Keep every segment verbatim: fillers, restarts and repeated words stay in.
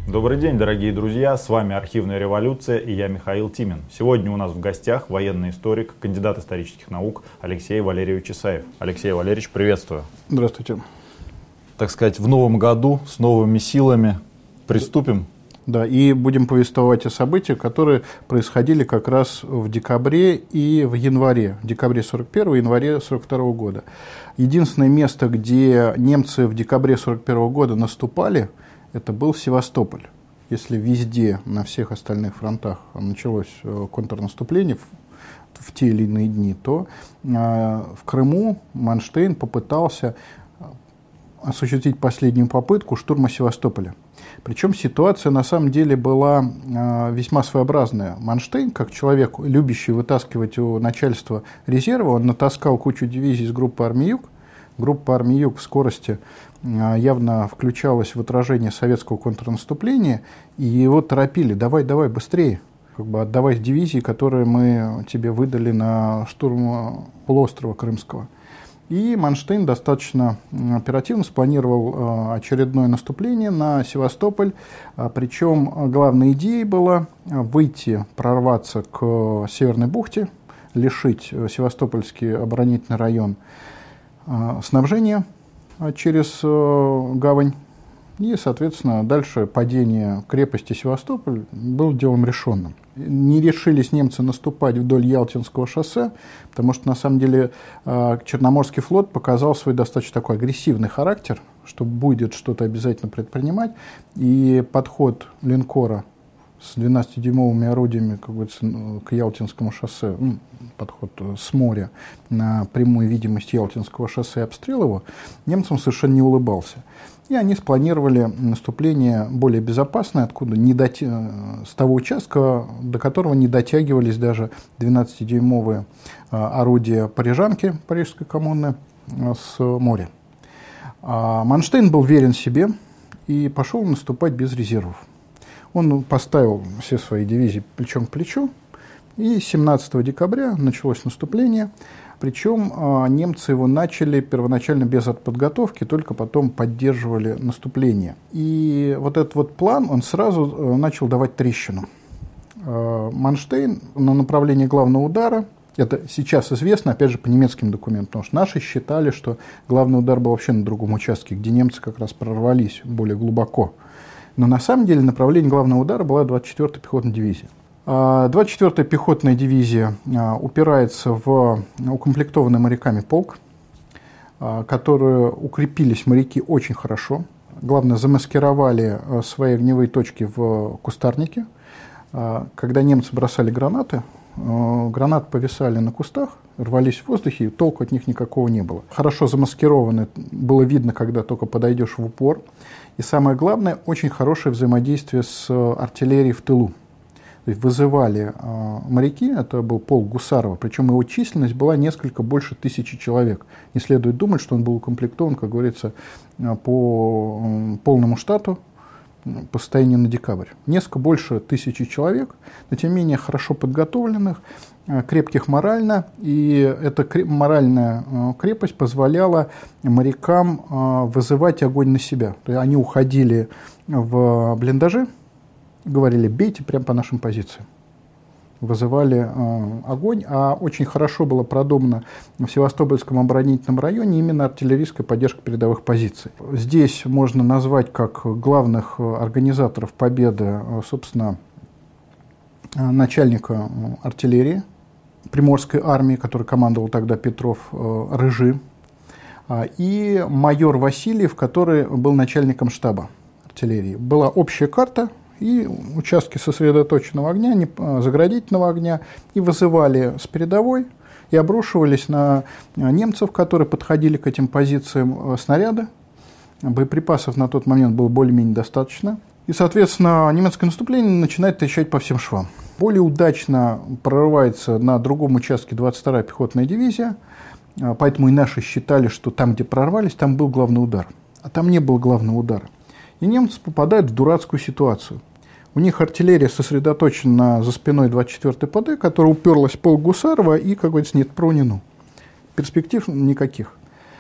Добрый день, дорогие друзья, с вами «Архивная революция» и я, Михаил Тимин. Сегодня у нас в гостях военный историк, кандидат исторических наук Алексей Валерьевич Исаев. Алексей Валерьевич, приветствую. Здравствуйте. Так сказать, в новом году с новыми силами приступим. Да, и будем повествовать о событиях, которые происходили как раз в декабре и в январе. В декабре сорок первого, январе сорок второго года. Единственное место, где немцы в декабре сорок первого года наступали, это был Севастополь. Если везде, на всех остальных фронтах началось контрнаступление в, в те или иные дни, то э, в Крыму Манштейн попытался осуществить последнюю попытку штурма Севастополя. Причем ситуация на самом деле была э, весьма своеобразная. Манштейн, как человек, любящий вытаскивать у начальства резервы, он натаскал кучу дивизий из группы армий Юг. Группа армий Юг в скорости э, явно включалась в отражение советского контрнаступления, и его торопили: давай, давай, быстрее, как бы отдавай дивизии, которые мы тебе выдали на штурм полуострова Крымского. И Манштейн достаточно оперативно спланировал очередное наступление на Севастополь. Причем главной идеей было выйти, прорваться к Северной бухте, лишить Севастопольский оборонительный район снабжения через гавань. И, соответственно, дальше падение крепости Севастополь было делом решенным. Не решились немцы наступать вдоль Ялтинского шоссе, потому что, на самом деле, Черноморский флот показал свой достаточно такой агрессивный характер, что будет что-то обязательно предпринимать. И подход линкора с двенадцатидюймовыми орудиями, как говорится, к Ялтинскому шоссе, ну, подход с моря на прямую видимость Ялтинского шоссе и обстрел его, немцам совершенно не улыбался. И они спланировали наступление более безопасное, откуда не доти... с того участка, до которого не дотягивались даже двенадцатидюймовые орудия парижанки, Парижской коммуны, с моря. А Манштейн был верен себе и пошел наступать без резервов. Он поставил все свои дивизии плечом к плечу, и семнадцатого декабря началось наступление. Причем э, немцы его начали первоначально без подготовки, только потом поддерживали наступление. И вот этот вот план, он сразу э, начал давать трещину. Э, Манштейн на направлении главного удара, это сейчас известно, опять же, по немецким документам, потому что наши считали, что главный удар был вообще на другом участке, где немцы как раз прорвались более глубоко. Но на самом деле направление главного удара была двадцать четвёртая пехотная дивизия. двадцать четвёртая пехотная дивизия упирается в укомплектованный моряками полк, которые укрепились моряки очень хорошо. Главное, замаскировали свои огневые точки в кустарнике. Когда немцы бросали гранаты, гранаты повисали на кустах, рвались в воздухе, и толку от них никакого не было. Хорошо замаскированы, было видно, когда только подойдешь в упор. И самое главное, очень хорошее взаимодействие с артиллерией в тылу. То есть вызывали э, моряки, это был полк Гусарова, причем его численность была несколько больше тысячи человек. Не следует думать, что он был укомплектован, как говорится, по э, полному штату по состоянию на декабрь. Несколько больше тысячи человек, но тем не менее хорошо подготовленных, э, крепких морально, и эта креп- моральная э, крепость позволяла морякам э, вызывать огонь на себя. То есть они уходили в блиндажи, говорили: бейте прямо по нашим позициям. Вызывали э, огонь, а очень хорошо было продумано в Севастопольском оборонительном районе именно артиллерийская поддержка передовых позиций. Здесь можно назвать как главных организаторов победы, собственно, начальника артиллерии Приморской армии, который командовал тогда Петров, э, Рыжи, и майор Васильев, который был начальником штаба артиллерии. Была общая карта и участки сосредоточенного огня, заградительного огня, и вызывали с передовой и обрушивались на немцев, которые подходили к этим позициям, снаряды. Боеприпасов на тот момент было более-менее достаточно. И, соответственно, немецкое наступление начинает трещать по всем швам. Более удачно прорывается на другом участке двадцать вторая пехотная дивизия, поэтому и наши считали, что там, где прорвались, там был главный удар. А там не было главного удара. И немцы попадают в дурацкую ситуацию. У них артиллерия сосредоточена за спиной двадцать четвёртой ПД, которая уперлась в полк Гусарова, и, как говорится, нет пронину. Перспектив никаких.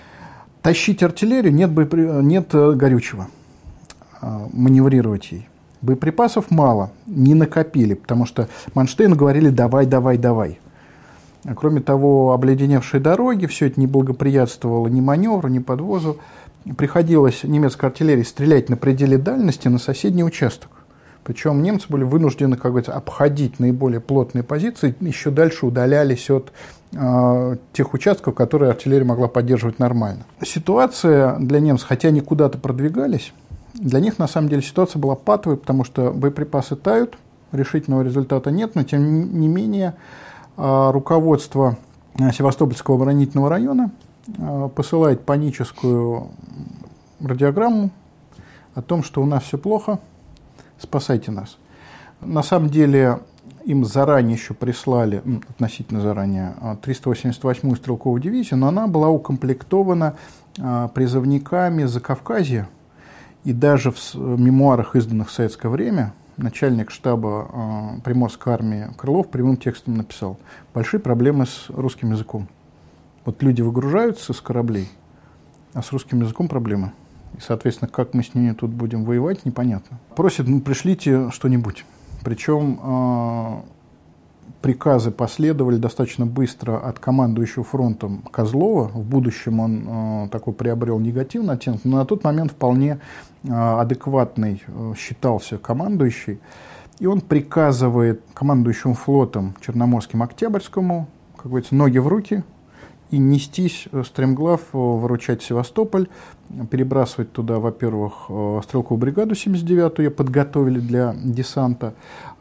Тащить артиллерию, нет, боепри... нет горючего, маневрировать ей. Боеприпасов мало, не накопили, потому что Манштейну говорили «давай, давай, давай». А кроме того, обледеневшие дороги, все это не благоприятствовало ни маневру, ни подвозу. Приходилось немецкой артиллерии стрелять на пределе дальности на соседний участок. Причем немцы были вынуждены, как говорится, обходить наиболее плотные позиции, еще дальше удалялись от э, тех участков, которые артиллерия могла поддерживать нормально. Ситуация для немцев, хотя они куда-то продвигались, для них на самом деле ситуация была патовой, потому что боеприпасы тают, решительного результата нет, но тем не менее э, руководство Севастопольского оборонительного района э, посылает паническую радиограмму о том, что у нас все плохо, спасайте нас. На самом деле им заранее еще прислали, относительно заранее, триста восемьдесят восьмую стрелковую дивизию, но она была укомплектована призывниками Закавказья. И даже в мемуарах, изданных в советское время, начальник штаба Приморской армии Крылов прямым текстом написал: большие проблемы с русским языком. Вот люди выгружаются с кораблей, а с русским языком проблемы. И, соответственно, как мы с ними тут будем воевать, непонятно. Просят, ну, пришлите что-нибудь. Причем э, приказы последовали достаточно быстро от командующего фронтом Козлова. В будущем он э, такой приобрел негативный оттенок, но на тот момент вполне э, адекватный э, считался командующий. И он приказывает командующему флотом Черноморским Октябрьскому, как говорится, ноги в руки, и нестись стремглав, выручать Севастополь, перебрасывать туда, во-первых, стрелковую бригаду семьдесят девятую, ее подготовили для десанта,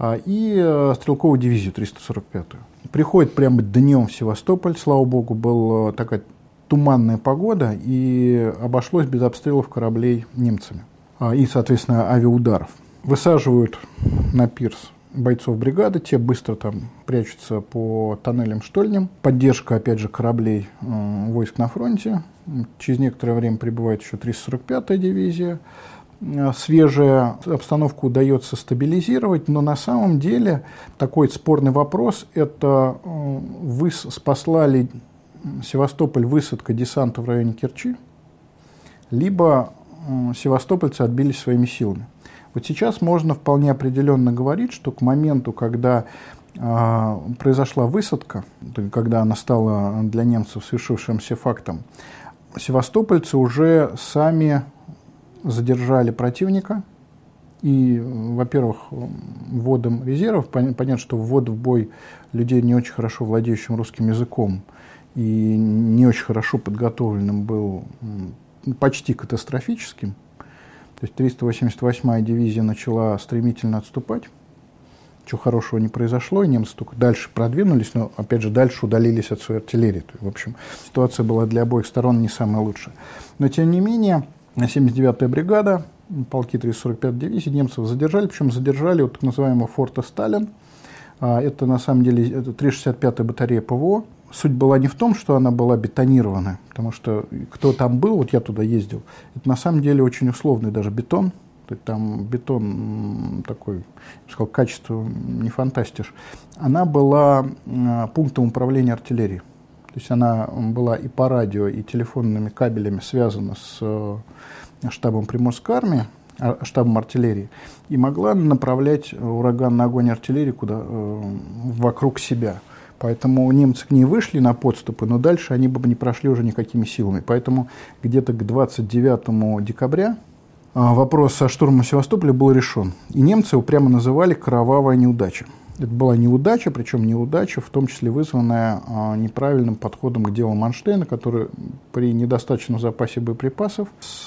и стрелковую дивизию триста сорок пятую. Приходит прямо днем в Севастополь, слава богу, была такая туманная погода, и обошлось без обстрелов кораблей немцами и, соответственно, авиаударов. Высаживают на пирс бойцов бригады, те быстро там прячутся по тоннелям, штольням. Поддержка, опять же, кораблей э, войск на фронте. Через некоторое время прибывает еще триста сорок пятая дивизия. Э, свежая обстановку удается стабилизировать, но на самом деле такой спорный вопрос – это э, вы спасла ли Севастополь высадка десанта в районе Керчи, либо э, севастопольцы отбились своими силами. Вот сейчас можно вполне определенно говорить, что к моменту, когда э, произошла высадка, когда она стала для немцев свершившимся фактом, севастопольцы уже сами задержали противника. И, во-первых, вводом резервов, понятно, что ввод в бой людей, не очень хорошо владеющим русским языком и не очень хорошо подготовленным, был почти катастрофическим. То есть триста восемьдесят восьмая дивизия начала стремительно отступать. Ничего хорошего не произошло, и немцы только дальше продвинулись, но, опять же, дальше удалились от своей артиллерии. В общем, ситуация была для обоих сторон не самая лучшая. Но, тем не менее, семьдесят девятая бригада, полки триста сорок пятой дивизии немцев задержали, причем задержали у так называемого форта Сталин. Это, на самом деле, это триста шестьдесят пятая батарея ПВО. Суть была не в том, что она была бетонированная, потому что кто там был, вот я туда ездил, это на самом деле очень условный даже бетон. То есть там бетон такой, я бы сказал, качество не фантастишь. Она была пунктом управления артиллерией. То есть она была и по радио, и телефонными кабелями связана с штабом Приморской армии, штабом артиллерии, и могла направлять ураганный огонь артиллерии куда, вокруг себя. Поэтому немцы к ней вышли на подступы, но дальше они бы не прошли уже никакими силами. Поэтому где-то к двадцать девятому декабря вопрос со штурмом Севастополя был решен. И немцы его прямо называли «кровавая неудача». Это была неудача, причем неудача, в том числе вызванная неправильным подходом к делу Манштейна, который при недостаточном запасе боеприпасов с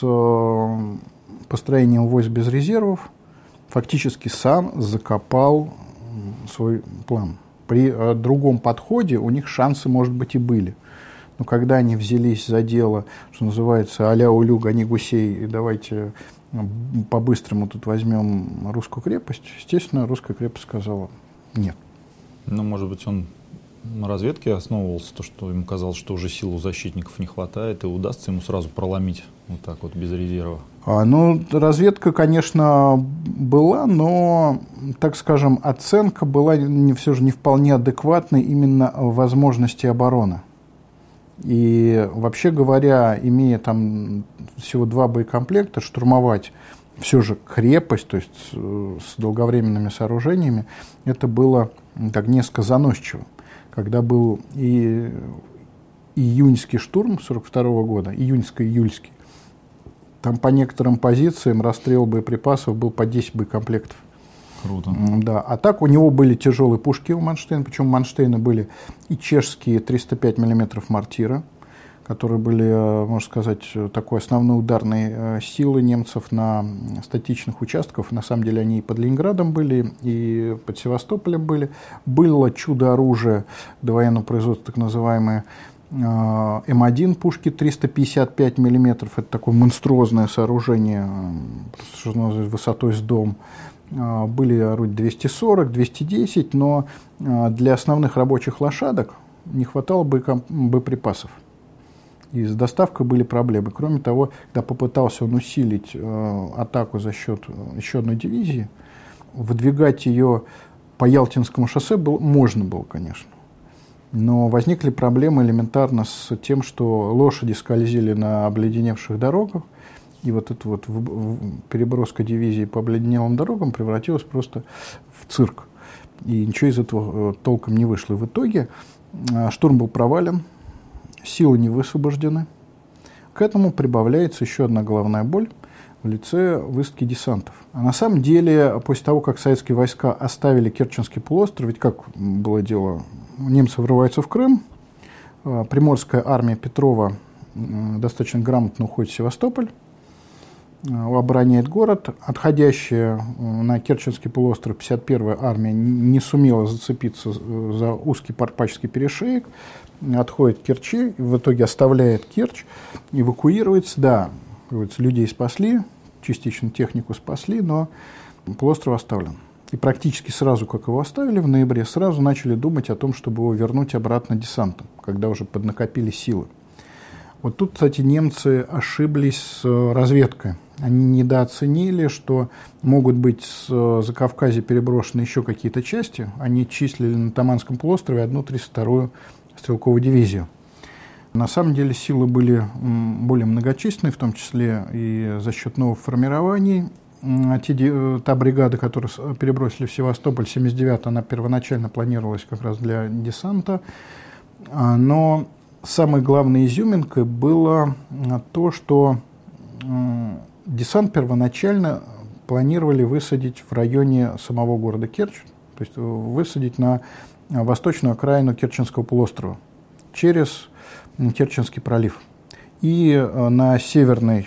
построением войск без резервов фактически сам закопал свой план. При э, другом подходе у них шансы, может быть, и были. Но когда они взялись за дело, что называется, а-ля улю, гони гусей, и давайте по-быстрому тут возьмем русскую крепость, естественно, русская крепость сказала нет. Ну, может быть, он на разведке основывался, то, что ему казалось, что уже сил у защитников не хватает, и удастся ему сразу проломить вот так вот без резерва. А, ну, разведка, конечно, была, но, так скажем, оценка была не, все же не вполне адекватной именно возможности обороны. И вообще говоря, имея там всего два боекомплекта, штурмовать все же крепость, то есть с долговременными сооружениями, это было так несколько заносчиво. Когда был и июньский штурм сорок второго года, июньско-июльский, там по некоторым позициям расстрел боеприпасов был по десять боекомплектов. Круто. Да. А так у него были тяжелые пушки у Манштейна, причем у Манштейна были и чешские триста пять миллиметров мортира, которые были, можно сказать, такой основной ударной силы немцев на статичных участках. На самом деле они и под Ленинградом были, и под Севастополем были. Было чудо-оружие довоенного производства, так называемое эм один пушки триста пятьдесят пять миллиметров. Это такое монструозное сооружение, высотой с дом. Были орудия двести сорок, двести десять, но для основных рабочих лошадок не хватало боеприпасов. И с доставкой были проблемы. Кроме того, когда попытался он усилить э, атаку за счет еще одной дивизии, выдвигать ее по Ялтинскому шоссе было, можно было, конечно. Но возникли проблемы элементарно с тем, что лошади скользили на обледеневших дорогах, и вот эта вот переброска дивизии по обледенелым дорогам превратилась просто в цирк. И ничего из этого толком не вышло. И в итоге э, штурм был провален, силы не высвобождены. К этому прибавляется еще одна головная боль в лице высадки десантов. А на самом деле, после того, как советские войска оставили Керченский полуостров, ведь как было дело, немцы врываются в Крым, Приморская армия Петрова достаточно грамотно уходит в Севастополь, обороняет город. Отходящая на Керченский полуостров пятьдесят первая армия не сумела зацепиться за узкий Парпачский перешеек, отходит к Керчи, в итоге оставляет Керчь, эвакуируется. Да, людей спасли, частично технику спасли, но полуостров оставлен. И практически сразу, как его оставили в ноябре, сразу начали думать о том, чтобы его вернуть обратно десантом, когда уже поднакопили силы. Вот тут, кстати, немцы ошиблись с разведкой. Они недооценили, что могут быть с Закавказья переброшены еще какие-то части. Они числили на Таманском полуострове одну тридцать вторую стрелковую дивизию. На самом деле силы были более многочисленные, в том числе и за счет новых формирований. Те, та бригада, которую перебросили в Севастополь, семьдесят девятая, она первоначально планировалась как раз для десанта. Но самой главной изюминкой было то, что десант первоначально планировали высадить в районе самого города Керчь, то есть высадить на восточную окраину Керченского полуострова через Керченский пролив. И на северный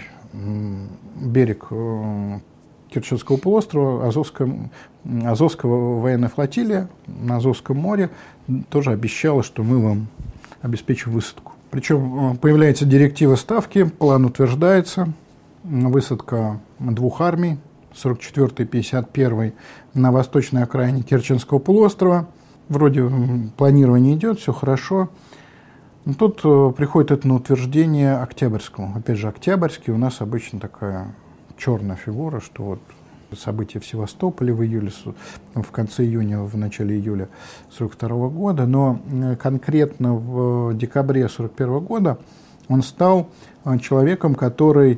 берег Керченского полуострова Азовская, Азовская военная флотилия на Азовском море тоже обещала, что мы вам обеспечим высадку. Причем появляется директива ставки, план утверждается, высадка двух армий, сорок четвёртой и пятьдесят первой, на восточной окраине Керченского полуострова. Вроде планирование идет, все хорошо. Но тут приходит это на утверждение Октябрьскому. Опять же, Октябрьский у нас обычно такая черная фигура, что вот события в Севастополе в июле, в конце июня, в начале июля сорок второго года, но конкретно в декабре сорок первого года он стал человеком, который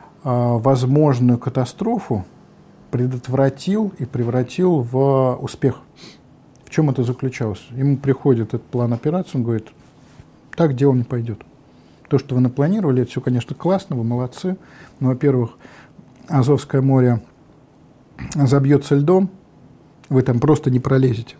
возможную катастрофу предотвратил и превратил в успех. В чем это заключалось? Ему приходит этот план операции, он говорит, так дело не пойдет. То, что вы напланировали, это все, конечно, классно, вы молодцы. Но, во-первых, Азовское море забьется льдом, вы там просто не пролезете.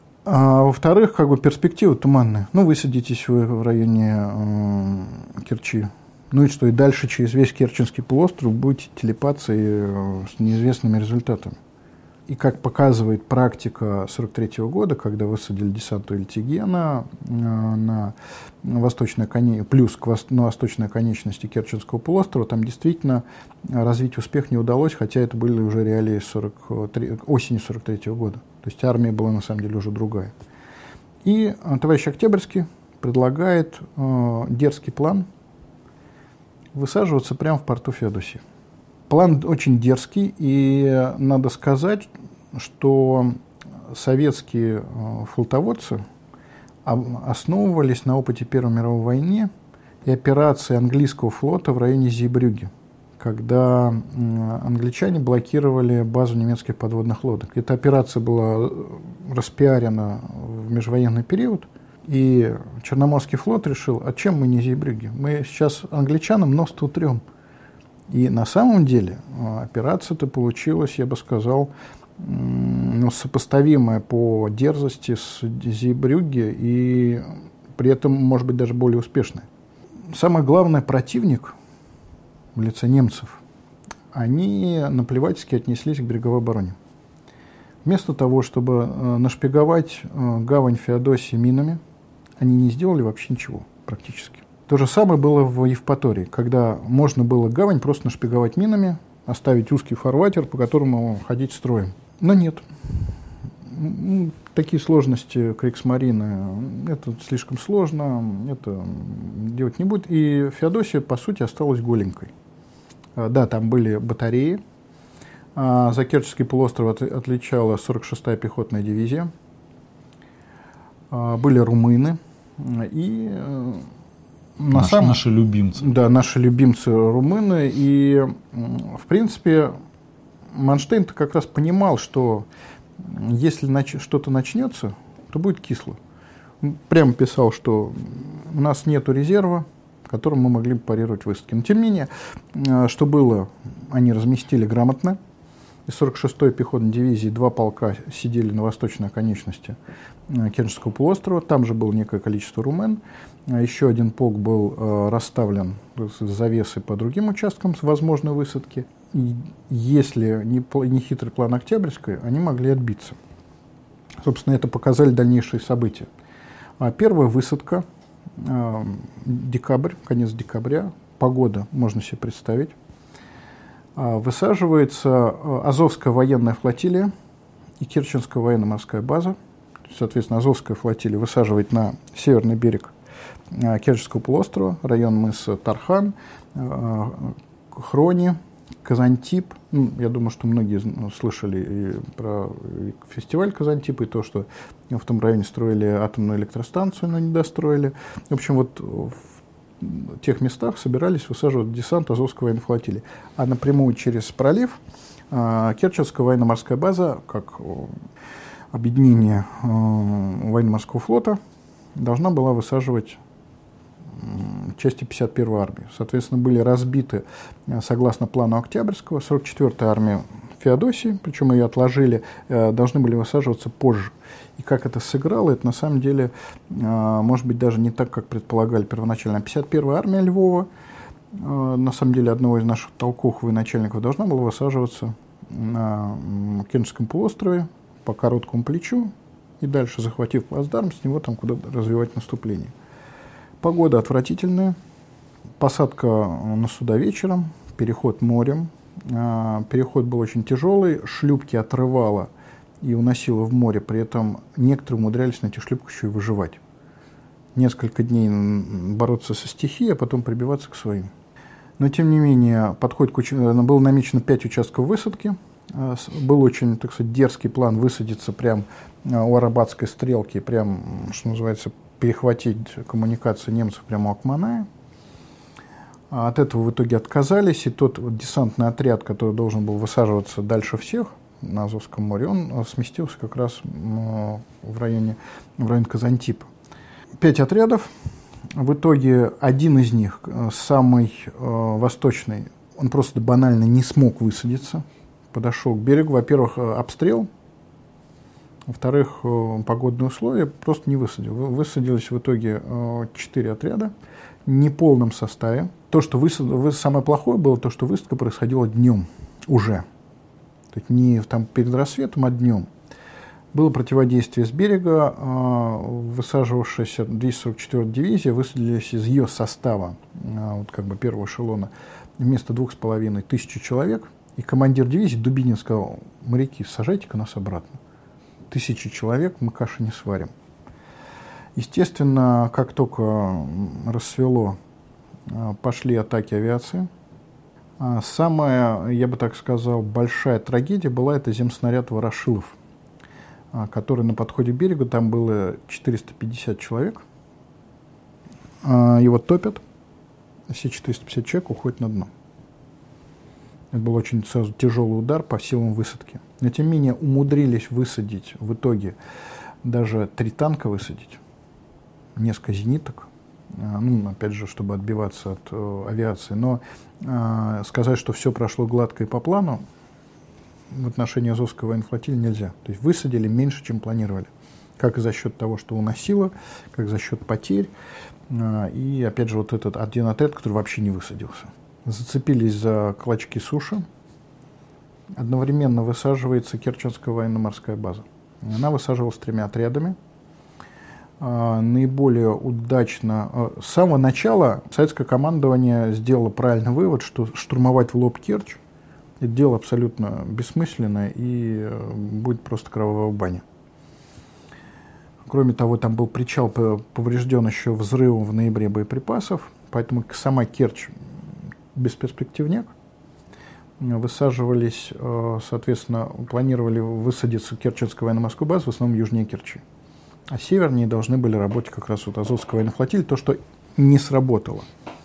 А во-вторых, как бы перспективы туманные. Ну, высадитесь вы в районе э, Керчи. Ну и что, и дальше через весь Керченский полуостров будете телепаться и, э, с неизвестными результатами. И как показывает практика сорок третьего года, когда высадили десант у Эльтигена э, на восточной коне... плюс к вос... на восточной конечности Керченского полуострова, там действительно развить успех не удалось, хотя это были уже реалии сорок три... осени сорок третьего года. То есть армия была на самом деле уже другая. И э, товарищ Октябрьский предлагает э, дерзкий план высаживаться прямо в порту Феодосии. План очень дерзкий, и надо сказать, что советские флотоводцы основывались на опыте Первой мировой войны и операции английского флота в районе Зейбрюгге, когда англичане блокировали базу немецких подводных лодок. Эта операция была распиарена в межвоенный период, и Черноморский флот решил, а чем мы не Зейбрюгге? Мы сейчас англичанам нос-то утрем. И на самом деле операция-то получилась, я бы сказал, ну, сопоставимая по дерзости с Зейбрюгге и при этом, может быть, даже более успешная. Самый главный противник в лице немцев, они наплевательски отнеслись к береговой обороне. Вместо того, чтобы нашпиговать гавань Феодосии минами, они не сделали вообще ничего практически. То же самое было в Евпатории, когда можно было гавань просто нашпиговать минами, оставить узкий фарватер, по которому ходить строем. Но нет. Такие сложности Кригсмарины, это слишком сложно, это делать не будет. И Феодосия, по сути, осталась голенькой. Да, там были батареи. За Керченский полуостров отличала сорок шестая пехотная дивизия. Были румыны. И на Наш, самом... Наши любимцы. Да, наши любимцы румыны. И, в принципе, Манштейн-то как раз понимал, что если нач... что-то начнется, то будет кисло. Он прямо писал, что у нас нет резерва, которым мы могли бы парировать высадки. Но, тем не менее, что было, они разместили грамотно. Из сорок шестой пехотной дивизии два полка сидели на восточной оконечности Керченского полуострова. Там же было некое количество румын. Еще один полк был расставлен с завесой по другим участкам с возможной высадки. И если не, не хитрый план Октябрьской, они могли отбиться. Собственно, это показали дальнейшие события. Первая высадка, декабрь, конец декабря, погода, можно себе представить. Высаживается Азовская военная флотилия и Керченская военно-морская база. Соответственно, Азовская флотилия высаживает на северный берег Керченского полуострова, район мыса Тархан, Хрони, Казантип. Ну, я думаю, что многие слышали и про фестиваль Казантип, и то, что в том районе строили атомную электростанцию, но не достроили. В общем, вот в тех местах собирались высаживать десант Азовской военной флотилии. А напрямую через пролив Керченская военно-морская база, как объединение военно-морского флота, должна была высаживать части пятьдесят первой армии. Соответственно, были разбиты, согласно плану Октябрьского, сорок четвёртая армия Феодосии, причем ее отложили, должны были высаживаться позже. И как это сыграло, это на самом деле, может быть, даже не так, как предполагали первоначально. пятьдесят первая армия Львова, на самом деле, одного из наших толковых военачальников, должна была высаживаться на Керченском полуострове по короткому плечу и дальше, захватив плацдарм, с него там куда-то развивать наступление. Погода отвратительная, посадка на суда вечером, переход морем. Переход был очень тяжелый, шлюпки отрывало и уносило в море, при этом некоторые умудрялись на этих шлюпках еще и выживать. Несколько дней бороться со стихией, а потом прибиваться к своим. Но, тем не менее, подход к уч... было намечено пять участков высадки. Был очень, так сказать, дерзкий план высадиться прямо у Арабатской стрелки, прям, что называется, перехватить коммуникацию немцев прямо у Акманая. От этого в итоге отказались, и тот вот десантный отряд, который должен был высаживаться дальше всех на Азовском море, он сместился как раз в районе, в район Казантипа. Пять отрядов. В итоге один из них, самый восточный, он просто банально не смог высадиться. Подошел к берегу. Во-первых, обстрел. Во-вторых, погодные условия, просто не высадил. Высадились в итоге четыре отряда в неполном составе. То, что высад... Самое плохое было, то, что высадка происходила днем уже. То есть не там, перед рассветом, а днем. Было противодействие с берега. Высаживавшаяся двести сорок четвёртая дивизия высадились из ее состава, вот как бы первого эшелона, вместо двух с половиной тысячи человек. И командир дивизии Дубинин сказал: моряки, сажайте-ка нас обратно. Тысячи человек, мы каши не сварим. Естественно, как только рассвело, пошли атаки авиации. Самая, я бы так сказал, большая трагедия была это земснаряд Ворошилов, который на подходе к берегу, там было четыреста пятьдесят человек. Его топят, все четыреста пятьдесят человек уходят на дно. Это был очень сразу тяжелый удар по силам высадки. Но тем не менее умудрились высадить в итоге даже три танка высадить, несколько зениток, ну, опять же, чтобы отбиваться от э, авиации. Но э, сказать, что все прошло гладко и по плану, в отношении Азовской военной флотилии нельзя. То есть высадили меньше, чем планировали. Как за счет того, что уносило, как за счет потерь. Э, и, опять же, вот этот один отряд, который вообще не высадился. Зацепились за клочки суши. Одновременно высаживается Керченская военно-морская база. Она высаживалась тремя отрядами. Наиболее удачно. С самого начала советское командование сделало правильный вывод, что штурмовать в лоб Керчь – это дело абсолютно бессмысленное и будет просто кровавая баня. Кроме того, там был причал поврежден еще взрывом в ноябре боеприпасов, поэтому сама Керчь бесперспективняк. Высаживались, соответственно, планировали высадиться в Керченскую военно-морскую базу, в основном южнее Керчи. А севернее должны были работать как раз вот Азовская военная флотилия, то, что не сработало.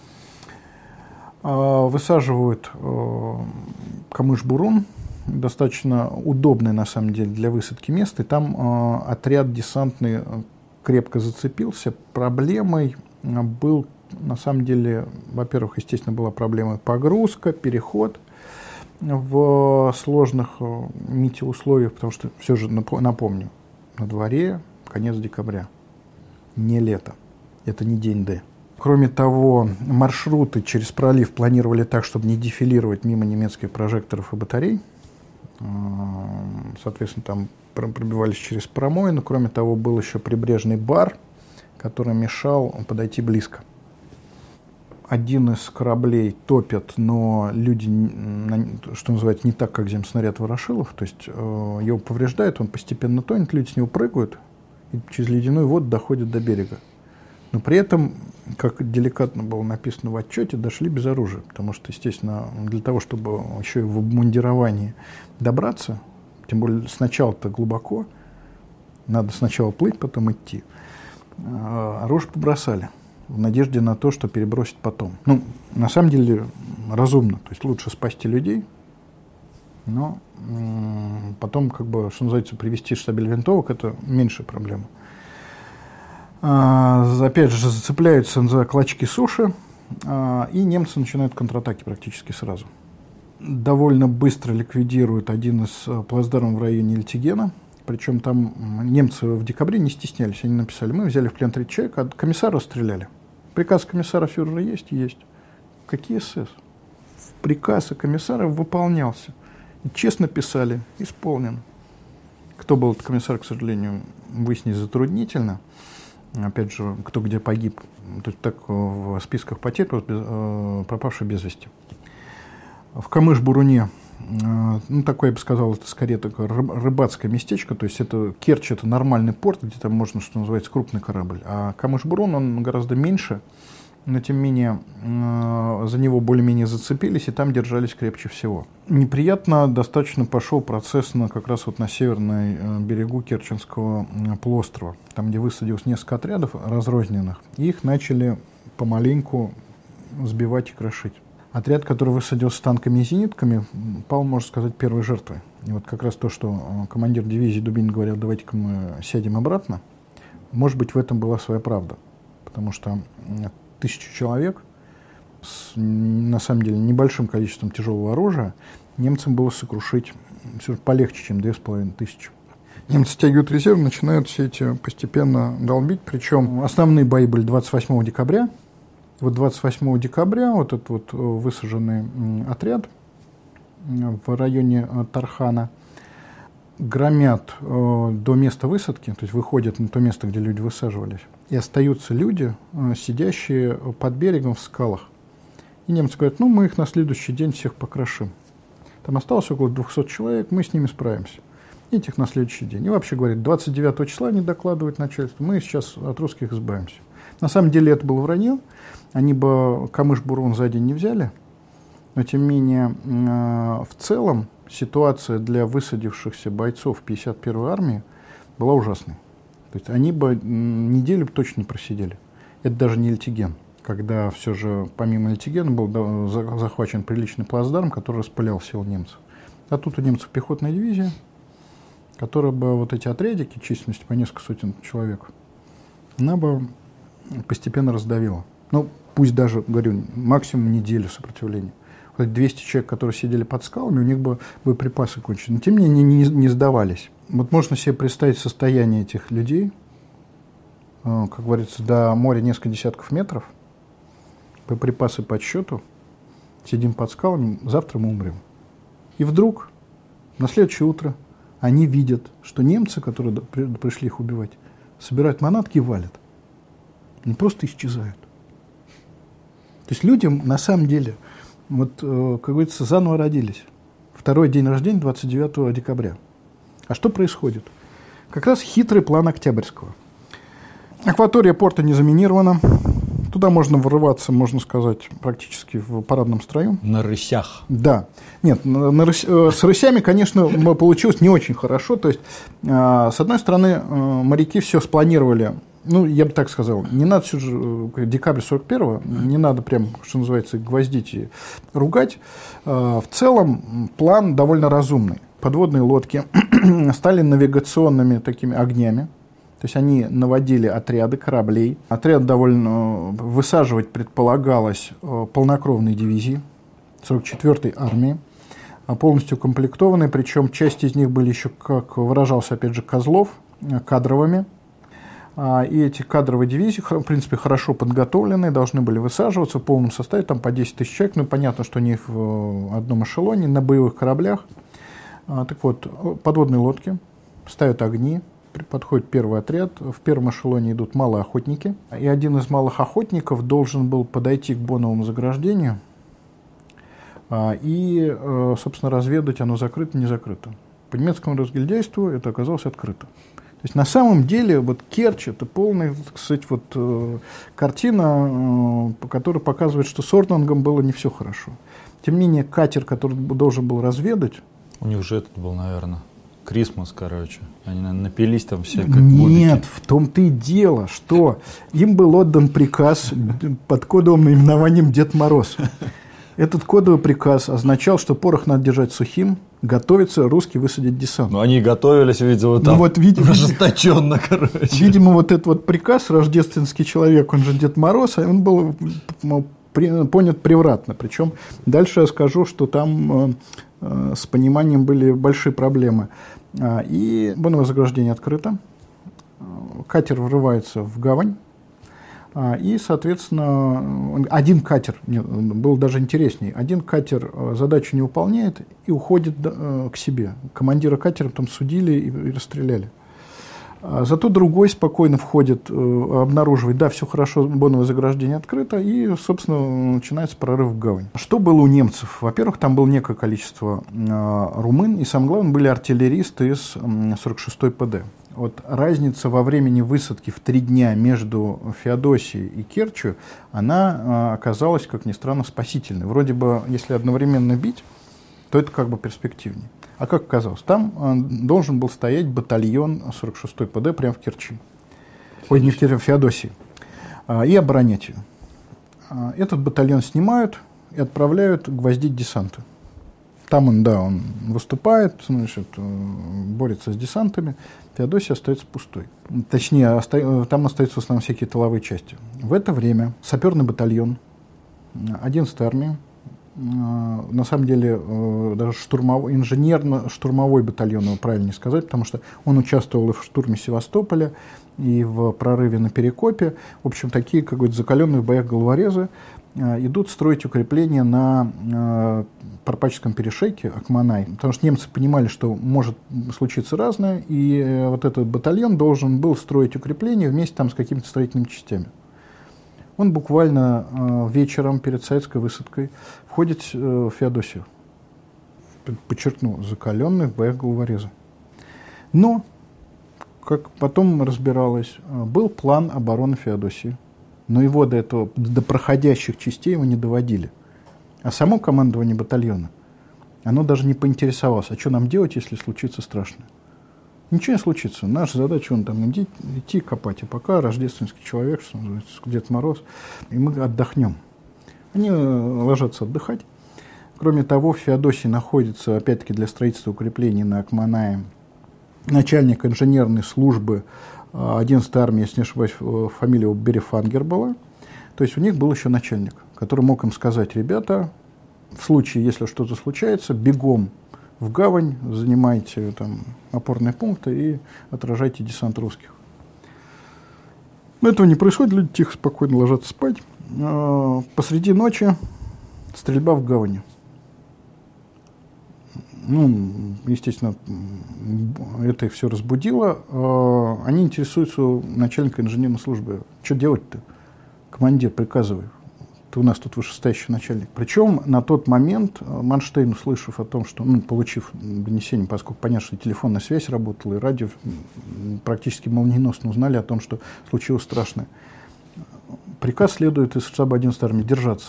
Высаживают Камыш-Бурун, достаточно удобное, на самом деле, для высадки место. И там отряд десантный крепко зацепился. Проблемой был, на самом деле, во-первых, естественно, была проблема погрузка, переход в сложных метеоусловиях, потому что, все же, напомню, на дворе конец декабря, не лето, это не день Д. Кроме того, маршруты через пролив планировали так, чтобы не дефилировать мимо немецких прожекторов и батарей. Соответственно, там пробивались через промоину. Кроме того, был еще прибрежный бар, который мешал подойти близко. Один из кораблей топят, но люди, что называется, не так, как земснаряд Ворошилов. То есть его повреждают, он постепенно тонет, люди с него прыгают и через ледяную воду доходят до берега. Но при этом, как деликатно было написано в отчете, дошли без оружия. Потому что, естественно, для того, чтобы еще и в обмундировании добраться, тем более сначала-то глубоко, надо сначала плыть, потом идти, оружие побросали в надежде на то, что перебросить потом. Ну, на самом деле, разумно. То есть лучше спасти людей, но м- потом, как бы, что называется, привести штабель винтовок – это меньшая проблема. А, опять же, зацепляются за клочки суши, а, и немцы начинают контратаки практически сразу. Довольно быстро ликвидируют один из плацдармов в районе Эльтигена. Причем там немцы в декабре не стеснялись. Они написали: мы взяли в плен тридцать человек, а комиссара стреляли. Приказ комиссара фюрера есть? Есть. Какие эс эс? Приказ комиссара выполнялся. И честно писали: исполнен. Кто был этот комиссар, к сожалению, выяснить затруднительно. Опять же, кто где погиб. То есть так в списках потерь пропавший без вести. В Камыш-Буруне, ну, такое, я бы сказал, это скорее такое рыбацкое местечко, то есть это Керчь, это нормальный порт, где там можно, что называется, крупный корабль. А Камыш-Бурун, он гораздо меньше, но тем не менее за него более-менее зацепились и там держались крепче всего. Неприятно достаточно пошел процесс на, как раз вот на северной берегу Керченского полуострова, там, где высадилось несколько отрядов разрозненных, и их начали помаленьку сбивать и крошить. Отряд, который высадился с танками и зенитками, пал, можно сказать, первой жертвой. И вот как раз то, что командир дивизии Дубинин говорил: давайте-ка мы сядем обратно, может быть, в этом была своя правда. Потому что тысячу человек с, на самом деле, небольшим количеством тяжелого оружия немцам было сокрушить все же полегче, чем две с половиной тысячи. Немцы стягивают резерв, начинают все эти постепенно долбить. Причем основные бои были двадцать восьмого декабря. Вот двадцать восьмого декабря вот этот вот высаженный отряд в районе Тархана громят э, до места высадки, то есть выходят на то место, где люди высаживались, и остаются люди, э, сидящие под берегом в скалах. И немцы говорят: ну, мы их на следующий день всех покрошим. Там осталось около двухсот человек, мы с ними справимся. И этих на следующий день. И вообще, говорят, двадцать девятого числа они докладывают начальству: мы сейчас от русских избавимся. На самом деле это было вранье. Они бы Камыш-Бурун за день не взяли. Но, тем не менее, э, в целом ситуация для высадившихся бойцов пятьдесят первой армии была ужасной. То есть они бы неделю точно не просидели. Это даже не Эльтиген. когда все же помимо Литигена был захвачен приличный плацдарм, который распылял силы немцев. А тут у немцев пехотная дивизия, которая бы вот эти отрядики численностью по несколько сотен человек, она бы постепенно раздавила. Ну, пусть даже, говорю, максимум неделю сопротивления. Вот двести человек, которые сидели под скалами, у них бы боеприпасы кончились. Но тем не менее не, не сдавались. Вот можно себе представить состояние этих людей, как говорится, до моря несколько десятков метров, боеприпасы по отсчету, сидим под скалами, завтра мы умрем. И вдруг, на следующее утро, они видят, что немцы, которые пришли их убивать, собирают манатки и валят. Они просто исчезают. То есть людям, на самом деле, вот, как говорится, заново родились. Второй день рождения, двадцать девятого декабря. А что происходит? Как раз хитрый план Октябрьского. Акватория порта не заминирована. Туда можно врываться, можно сказать, практически в парадном строю. На рысях. Да. Нет, на, на рысь, э, с рысями, конечно, получилось не очень хорошо. То есть, э, с одной стороны, э, моряки все спланировали. Ну, я бы так сказал, не надо все же, э, декабрь сорок первого, не надо прям, что называется, гвоздить и ругать. Э, в целом, план довольно разумный. Подводные лодки стали навигационными такими огнями. То есть они наводили отряды кораблей. Отряд довольно высаживать предполагалось полнокровной дивизии сорок четвёртой армии, полностью укомплектованные, причем часть из них были еще, как выражался опять же Козлов, кадровыми. И эти кадровые дивизии, в принципе, хорошо подготовленные, должны были высаживаться в полном составе, там по десять тысяч человек. Ну, понятно, что они в одном эшелоне, на боевых кораблях. Так вот, подводные лодки, ставят огни. Подходит первый отряд, в первом эшелоне идут малые охотники, и один из малых охотников должен был подойти к боновому заграждению и, собственно, разведать, оно закрыто, не закрыто. По немецкому разгильдяйству это оказалось открыто. То есть, на самом деле, вот Керчь – это полная, так сказать, вот, картина, которая показывает, что с Ордунгом было не все хорошо. Тем не менее, катер, который должен был разведать… У них же этот был, наверное… Крисмас, короче. Они, наверное, напились там все, как Нет, бубики. В том-то и дело, что им был отдан приказ под кодовым наименованием Дед Мороз. Этот кодовый приказ означал, что порох надо держать сухим, готовиться русские высадить десант. Ну, они готовились, видимо, там ну, вот, видимо, ожесточенно, короче. Видимо, вот этот вот приказ, рождественский человек, он же Дед Мороз, он был понят превратно. Причем дальше я скажу, что там э, с пониманием были большие проблемы. И боновое заграждение открыто, катер врывается в гавань, и, соответственно, один катер, был даже интереснее, один катер задачу не выполняет и уходит к себе. Командира катера там судили и расстреляли. Зато другой спокойно входит, обнаруживает, да, все хорошо, боновое заграждение открыто, и, собственно, начинается прорыв в гавань. Что было у немцев? Во-первых, там было некое количество румын, и, самое главное, были артиллеристы из сорок шестой ПД. Вот разница во времени высадки в три дня между Феодосией и Керчью, она оказалась, как ни странно, спасительной. Вроде бы, если одновременно бить, то это как бы перспективнее. А как оказалось, там должен был стоять батальон сорок шестой ПД прямо в Керчи. Ой, не в Керчи, в Феодосии. И оборонять ее. Этот батальон снимают и отправляют гвоздить десанты. Там он, да, он выступает, значит, борется с десантами. Феодосия остается пустой. Точнее, оста... там остаются в основном всякие тыловые части. В это время саперный батальон одиннадцатой армии, на самом деле, даже штурмовой, инженерно-штурмовой батальон, его правильнее сказать, потому что он участвовал и в штурме Севастополя, и в прорыве на Перекопе. В общем, такие, как говорится, закаленные в боях головорезы идут строить укрепления на Парпачском перешейке, Акманай, потому что немцы понимали, что может случиться разное, и вот этот батальон должен был строить укрепления вместе там с какими-то строительными частями. Он буквально э, вечером перед советской высадкой входит э, в Феодосию. Подчеркну, закаленных в боях головореза. Но, как потом разбиралось, э, был план обороны Феодосии. Но его до этого, до проходящих частей его не доводили. А само командование батальона, оно даже не поинтересовалось, а что нам делать, если случится страшное. Ничего не случится. Наша задача вон там идти, идти копать. И пока рождественский человек, что называется, Дед Мороз, и мы отдохнем. Они ложатся отдыхать. Кроме того, в Феодосии находится, опять-таки, для строительства укреплений на Акманае начальник инженерной службы одиннадцатой армии, если не ошибаюсь, фамилия его Берефангер была. То есть у них был еще начальник, который мог им сказать: ребята, в случае, если что-то случается, бегом в гавань, занимайте там опорные пункты и отражайте десант русских. Но этого не происходит, люди тихо, спокойно ложатся спать. Посреди ночи стрельба в гавани. Ну, естественно, это их все разбудило. Они интересуются у начальника инженерной службы. Что делать-то? Командир, приказывай. Ты у нас тут вышестоящий начальник. Причем на тот момент Манштейн, услышав о том, что, ну, получив донесение, поскольку понятно, что телефонная связь работала, и радио, практически молниеносно узнали о том, что случилось страшное. Приказ следует из штаба одиннадцатой армии держаться.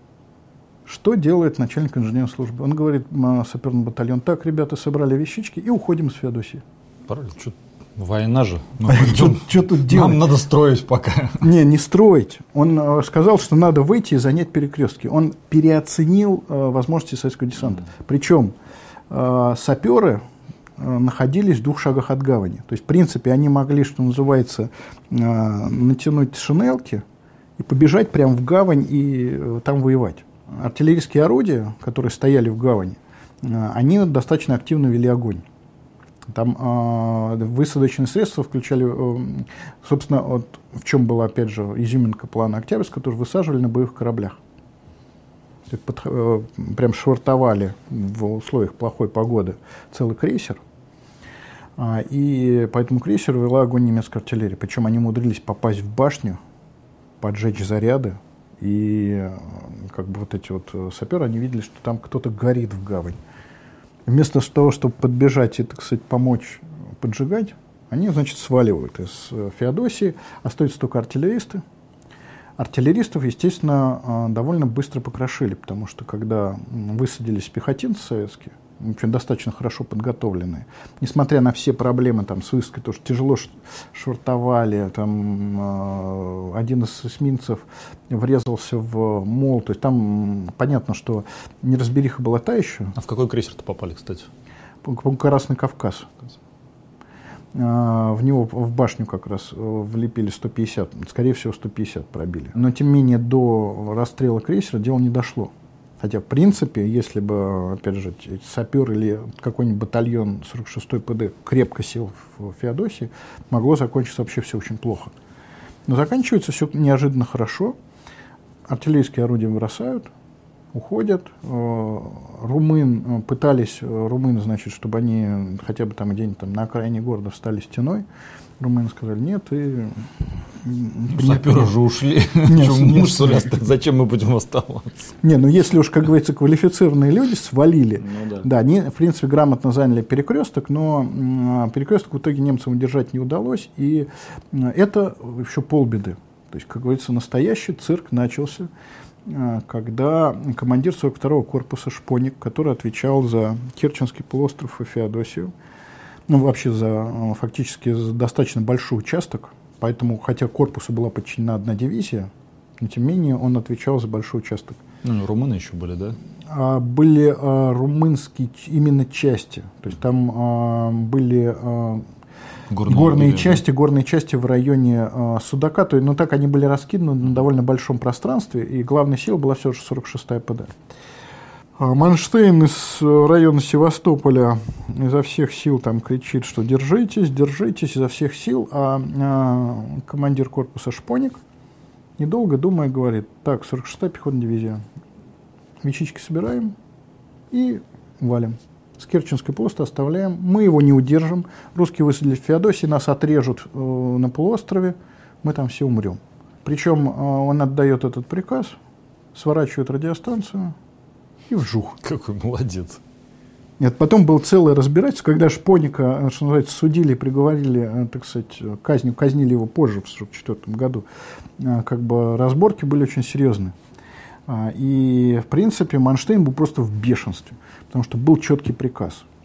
Что делает начальник инженерной службы? Он говорит: саперный батальон: так, ребята, собрали вещички и уходим из Феодосии. Правильно, что война же. Что тут делать? Нам надо строить пока. Не, не строить. Он сказал, что надо выйти и занять перекрестки. Он переоценил возможности советского десанта. Причем саперы находились в двух шагах от гавани. То есть, в принципе, они могли, что называется, натянуть шинелки и побежать прямо в гавань и там воевать. Артиллерийские орудия, которые стояли в гавани, они достаточно активно вели огонь. Там э, высадочные средства включали, э, собственно, вот в чем была, опять же, изюминка плана Октябрьского, который высаживали на боевых кораблях. Под, э, прям швартовали в условиях плохой погоды целый крейсер. Э, и по этому крейсеру вела огонь немецкая артиллерия. Причем они умудрились попасть в башню, поджечь заряды. И э, как бы вот эти вот саперы, они видели, что там кто-то горит в гавань. Вместо того, чтобы подбежать и, так сказать, помочь поджигать, они, значит, сваливают из Феодосии, остаются только артиллеристы. Артиллеристов, естественно, довольно быстро покрошили, потому что когда высадились пехотинцы советские, в общем, достаточно хорошо подготовленные, несмотря на все проблемы там, с высадкой, то, что тяжело швартовали, там, один из эсминцев врезался в мол, то есть там понятно, что неразбериха была та еще. А в какой крейсер-то попали, кстати? Красный Кавказ. В него, в башню как раз влепили сто пятьдесят, скорее всего, сто пятьдесят пробили. Но, тем не менее, до расстрела крейсера дело не дошло. Хотя, в принципе, если бы, опять же, сапер или какой-нибудь батальон сорок шестой ПД крепко сел в Феодосии, могло закончиться вообще все очень плохо. Но заканчивается все неожиданно хорошо. Артиллерийские орудия бросают, уходят. Румын пытались, румыны, значит, чтобы они хотя бы там где-нибудь там на окраине города встали стеной. Румыны сказали: нет, и... Саперы же ушли. Нет, муж, зачем мы будем оставаться? Не, ну если уж, как говорится, квалифицированные люди свалили, ну, да. да, они, в принципе, грамотно заняли перекресток, но перекресток в итоге немцам удержать не удалось, и это еще полбеды. То есть, как говорится, настоящий цирк начался, когда командир сорок второго корпуса Шпоник, который отвечал за Керченский полуостров и Феодосию, ну, вообще за фактически за достаточно большой участок, поэтому, хотя корпусу была подчинена одна дивизия, но, тем не менее, он отвечал за большой участок. Ну, румыны еще были, да? А, были а, румынские именно части, то есть там а, были а, горные, горные были, части, да? горные части в районе а, Судака, то есть, ну, так они были раскиданы на довольно большом пространстве, и главная сила была все же сорок шестая ПД. Манштейн из района Севастополя изо всех сил там кричит, что держитесь, держитесь изо всех сил, а, а командир корпуса Шпоник, недолго думая, говорит: так, сорок шестая пехотная дивизия, вещички собираем и валим. С Керченской полуострова оставляем, мы его не удержим, русские высадились в Феодосии, нас отрежут э, на полуострове, мы там все умрем. Причем э, он отдает этот приказ, сворачивает радиостанцию, и вжух. Какой молодец. Нет, потом было целое разбирательство, когда Шпоника, что называется, судили и приговорили, так сказать, казнью, казнили его позже, в сорок четвёртом году. Как бы разборки были очень серьезные. И, в принципе, Манштейн был просто в бешенстве, потому что был четкий приказ.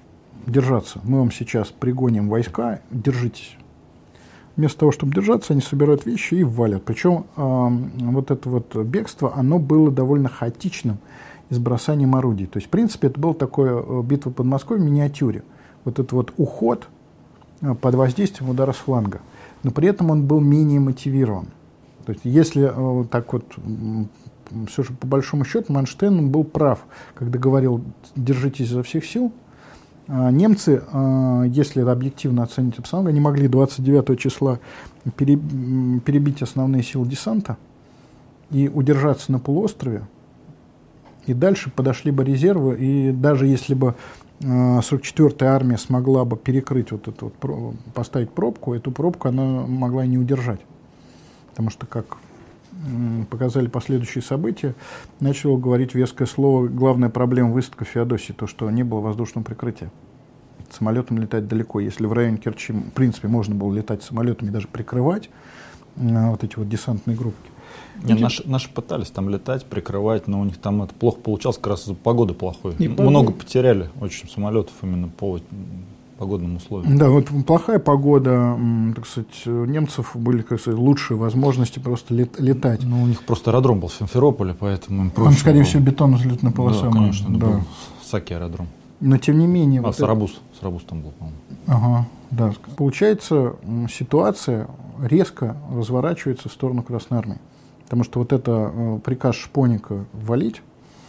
держаться. Мы вам сейчас пригоним войска, держитесь. Вместо того, чтобы держаться, они собирают вещи и валят. Причем э, вот это вот бегство, оно было довольно хаотичным и с бросанием орудий. То есть, в принципе, это была такая битва под Москвой в миниатюре. Вот этот вот уход э, под воздействием удара с фланга. Но при этом он был менее мотивирован. То есть, если э, так вот, э, все же по большому счету, Манштейн был прав, когда говорил, держитесь изо всех сил. Немцы, если объективно оценить обстановку, они могли двадцать девятого числа перебить основные силы десанта и удержаться на полуострове. И дальше подошли бы резервы, и даже если бы сорок четвёртая армия смогла бы перекрыть вот эту вот, поставить пробку, эту пробку она могла и не удержать. Потому что, как показали последующие события, начало говорить веское слово: главная проблема высадка в Феодосии, то, что не было воздушного прикрытия. Самолетом летать далеко. Если в районе Керчи, в принципе, можно было летать самолетами и даже прикрывать э, вот эти вот десантные группки. Не, наши, наши пытались там летать, прикрывать, но у них там это плохо получалось, как раз из-за погоды плохой. И много погода. Потеряли очень самолетов именно по погодным условиям. Да, вот плохая погода, так сказать, у немцев были, как сказать, лучшие возможности просто лет, летать. Ну, у них просто аэродром был в Симферополе, поэтому им проще. Он, скорее было. всего, бетонно-взлетная полоса. Да, конечно, да. это был Саки аэродром. Но, тем не менее... А, вот Сарабуз. Это... Сарабуз там был, по-моему. Ага, да. Получается, ситуация резко разворачивается в сторону Красной Армии. Потому что вот это э, приказ Шпоника валить,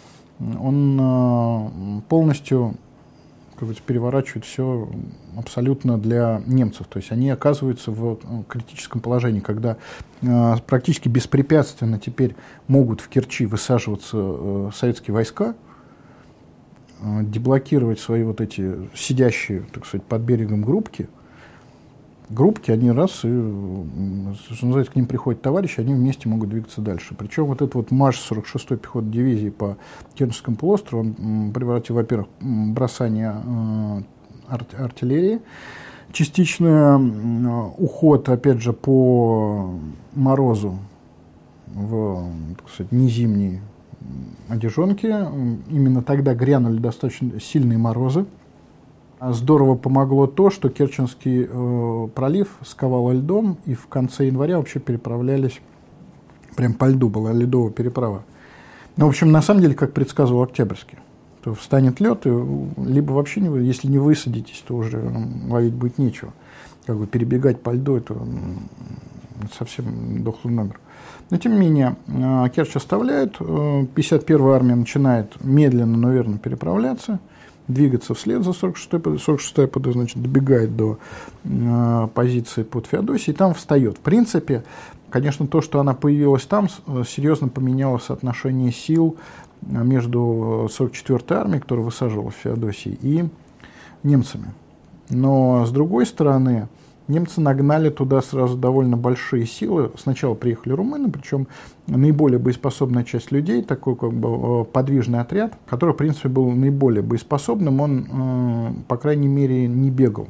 он э, полностью... как бы, переворачивает все абсолютно для немцев. То есть они оказываются в критическом положении, когда э, практически беспрепятственно теперь могут в Керчи высаживаться э, советские войска, э, деблокировать свои вот эти сидящие, так сказать, под берегом группки. Группки, они раз, и, что называется, к ним приходят товарищи, они вместе могут двигаться дальше. Причем вот этот вот марш сорок шестой пехотной дивизии по Керченскому полуострову, он превратил, во-первых, бросание э, арт артиллерии, частично э, уход, опять же, по морозу в, так сказать, незимние одежонки. Именно тогда грянули достаточно сильные морозы. Здорово помогло то, что Керченский э, пролив сковало льдом, и в конце января вообще переправлялись, прям по льду была ледовая переправа. Ну, в общем, на самом деле, как предсказывал Октябрьский, то встанет лед, и либо вообще, не, если не высадитесь, то уже ловить будет нечего. Как бы перебегать по льду, это совсем дохлый номер. Но, тем не менее, э, Керчь оставляют, э, пятьдесят первая армия начинает медленно, но верно переправляться, двигаться вслед за сорок шестой, сорок шестая ПД, значит, добегает до э, позиции под Феодосией и там встает. В принципе, конечно, то, что она появилась там, серьезно поменяло соотношение сил между сорок четвёртой армией, которая высаживала в Феодосии, и немцами. Но, с другой стороны, немцы нагнали туда сразу довольно большие силы. Сначала приехали румыны, причем наиболее боеспособная часть людей, такой как бы подвижный отряд, который, в принципе, был наиболее боеспособным. Он, по крайней мере, не бегал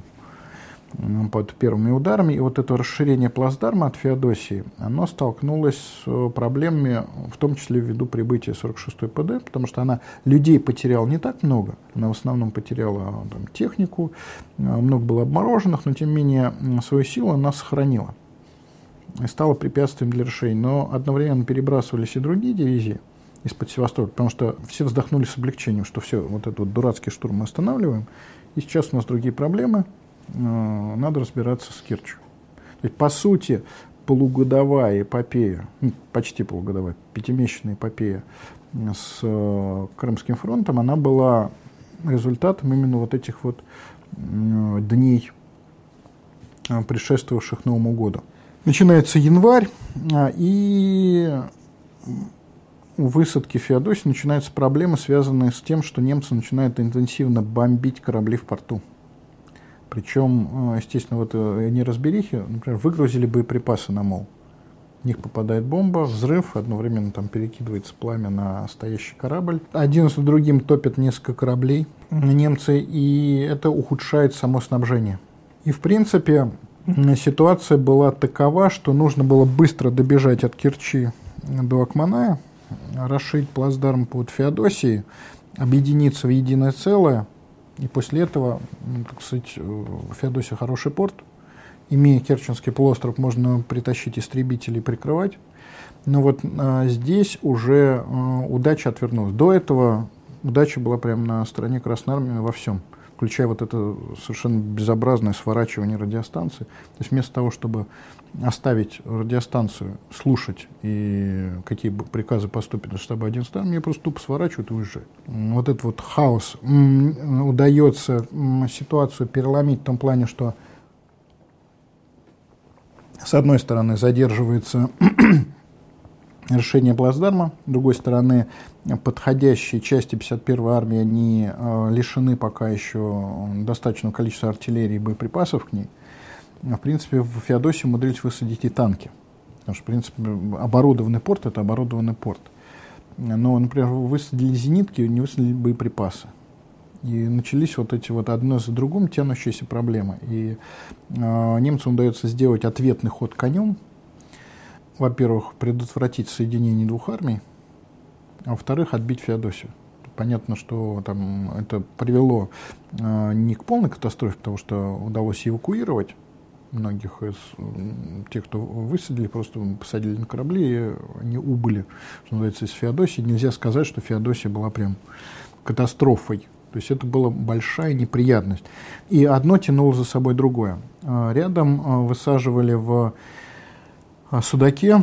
под первыми ударами. И вот это расширение плацдарма от Феодосии, оно столкнулось с проблемами, в том числе ввиду прибытия сорок шестой ПД, потому что она людей потеряла не так много. Она в основном потеряла там технику, много было обмороженных, но тем не менее свою силу она сохранила и стала препятствием для решения. Но одновременно перебрасывались и другие дивизии из-под Севастополя, потому что все вздохнули с облегчением, что все, вот этот вот дурацкий штурм мы останавливаем, и сейчас у нас другие проблемы, надо разбираться с Керчью. То есть, по сути, полугодовая эпопея, ну, почти полугодовая, пятимесячная эпопея с э, Крымским фронтом, она была результатом именно вот этих вот э, дней, э, предшествовавших Новому году. Начинается январь, э, и у высадки Феодосии начинаются проблемы, связанные с тем, что немцы начинают интенсивно бомбить корабли в порту. Причем, естественно, в этой неразберихе, например, выгрузили боеприпасы на мол. В них попадает бомба, взрыв, одновременно там перекидывается пламя на стоящий корабль. Один за другим топят несколько кораблей немцы, и это ухудшает само снабжение. И, в принципе, ситуация была такова, что нужно было быстро добежать от Керчи до Акманая, расширить плацдарм под Феодосией, объединиться в единое целое, И после этого, так сказать, Феодосия хороший порт. Имея Керченский полуостров, можно притащить истребители и прикрывать. Но вот а, здесь уже а, удача отвернулась. До этого удача была прямо на стороне Красной Армии во всем, включая вот это совершенно безобразное сворачивание радиостанции. То есть вместо того, чтобы оставить радиостанцию, слушать, и какие бы приказы поступят из штаба одиннадцатой армии, просто тупо сворачивают и уезжают. Вот этот вот хаос. Удается ситуацию переломить в том плане, что с одной стороны задерживается решение плацдарма, с другой стороны подходящие части пятьдесят первой армии, они э, лишены пока еще достаточного количества артиллерии и боеприпасов к ней. В принципе, в Феодосии умудрились высадить и танки, потому что, в принципе, оборудованный порт — это оборудованный порт. Но, например, высадили зенитки, не высадили боеприпасы. И начались вот эти вот одно за другим тянущиеся проблемы. И э, немцам удается сделать ответный ход конем. Во-первых, предотвратить соединение двух армий, а во-вторых, отбить Феодосию. Понятно, что там это привело э, не к полной катастрофе, потому что удалось эвакуировать многих из э, тех, кто высадили, просто посадили на корабли, и они убыли, что называется, из Феодосии. Нельзя сказать, что Феодосия была прям катастрофой. То есть это была большая неприятность. И одно тянуло за собой другое. Рядом высаживали в Судаке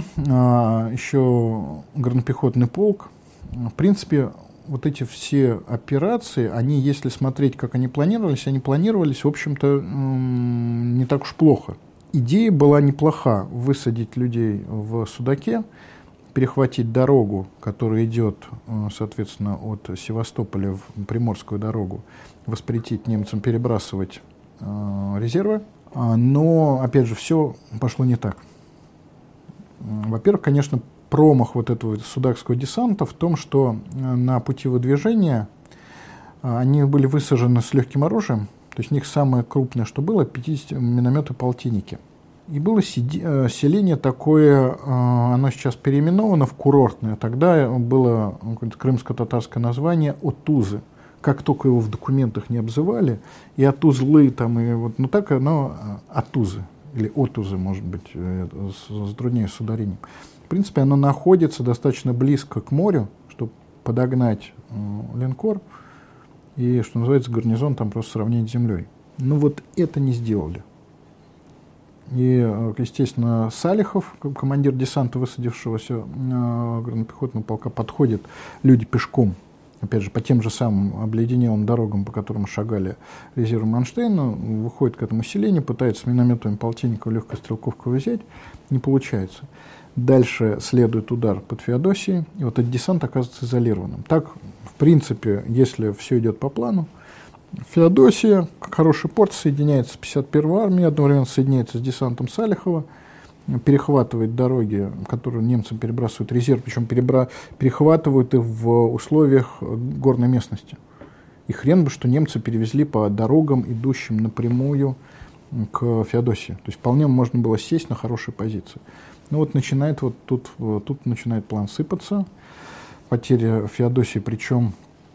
еще горнопехотный полк. В принципе, вот эти все операции, они, если смотреть, как они планировались, они планировались, в общем-то, не так уж плохо. Идея была неплоха: высадить людей в Судаке, перехватить дорогу, которая идет, соответственно, от Севастополя в Приморскую дорогу, воспретить немцам перебрасывать э, резервы. Но, опять же, все пошло не так. Во-первых, конечно, промах вот этого судакского десанта в том, что на пути выдвижения они были высажены с легким оружием, то есть у них самое крупное, что было, пятьдесят минометы-полтинники. И было селение такое, оно сейчас переименовано в курортное, тогда было крымско-татарское название Отузы. Как только его в документах не обзывали, и Отузлы, там, и вот, ну так оно Отузы, или Отузы, может быть, затрудняюсь с ударением. В принципе, оно находится достаточно близко к морю, чтобы подогнать линкор, и, что называется, гарнизон там просто сравнять с землей. Но вот это не сделали. И, естественно, Салихов, командир десанта, высадившегося горнопехотного полка, подходит, люди пешком, опять же, по тем же самым обледенелым дорогам, по которым шагали резервы Манштейна, выходит к этому селению, пытается минометами полтинников легкой стрелковкой взять, не получается. Дальше следует удар под Феодосией, и вот этот десант оказывается изолированным. Так, в принципе, если все идет по плану, Феодосия, как хороший порт, соединяется с пятьдесят первой армией, одновременно соединяется с десантом Салихова, перехватывает дороги, которые немцам перебрасывают резерв, причем перебра... перехватывают их в условиях горной местности. И хрен бы, что немцы перевезли по дорогам, идущим напрямую к Феодосии. То есть вполне можно было сесть на хорошей позиции. Ну вот начинает вот тут, тут начинает план сыпаться. Потеря Феодосии, причем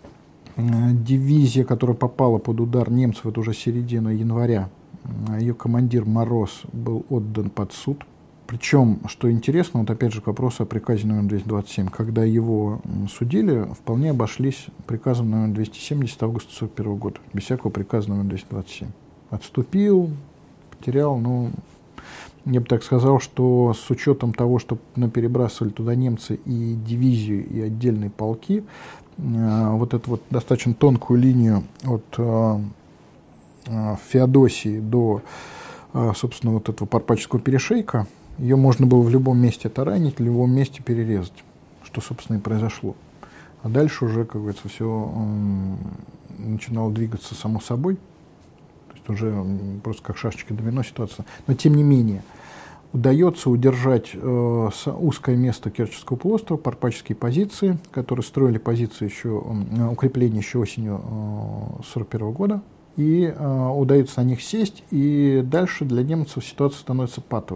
дивизия, которая попала под удар немцев, это уже середина января, ее командир Мороз был отдан под суд. Причем, что интересно, вот опять же к вопросу о приказе номер двести двадцать семь, когда его судили, вполне обошлись приказом номер двести семьдесят августа сорок первого года, без всякого приказа номер двести двадцать семь. Отступил, потерял, ну, я бы так сказал, что с учетом того, что ну, перебрасывали туда немцы и дивизию, и отдельные полки, вот эту вот достаточно тонкую линию от э, э, Феодосии до, э, собственно, вот этого Парпачского перешейка, ее можно было в любом месте таранить, в любом месте перерезать, что, собственно, и произошло. А дальше уже, как говорится, все э, начинало двигаться само собой, то есть уже э, просто как шашечка домино ситуация. Но, тем не менее, удается удержать э, узкое место Керченского полуострова, парпачские позиции, которые строили позиции еще, э, укрепления еще осенью э, сорок первого года, и э, удается на них сесть, и дальше для немцев ситуация становится патовой.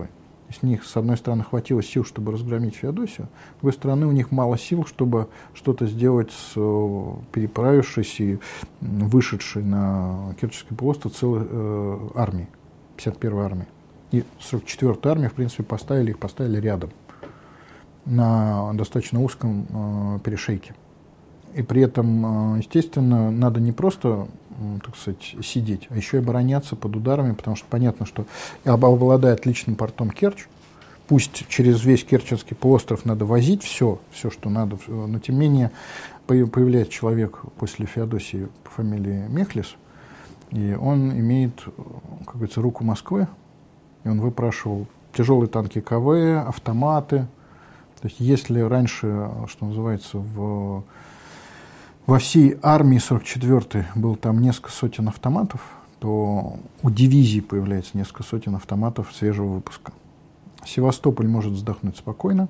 С них, с одной стороны, хватило сил, чтобы разгромить Феодосию, с другой стороны, у них мало сил, чтобы что-то сделать с переправившейся и вышедшей на Керченский полуостров целой э, армией, пятьдесят первой армии. И сорок четвёртую армию, в принципе, поставили, их поставили рядом, на достаточно узком э, перешейке. И при этом, естественно, надо не просто, так сказать, сидеть, а еще и обороняться под ударами, потому что понятно, что обладая отличным портом Керчь, пусть через весь Керченский полуостров надо возить все, все, что надо, но тем не менее появляется человек после Феодосии по фамилии Мехлис, и он имеет, как говорится, руку Москвы, и он выпрашивал тяжелые танки КВ, автоматы. То есть если раньше, что называется, в Во всей армии сорок четвёртой было там несколько сотен автоматов, то у дивизии появляется несколько сотен автоматов свежего выпуска. Севастополь может вздохнуть спокойно.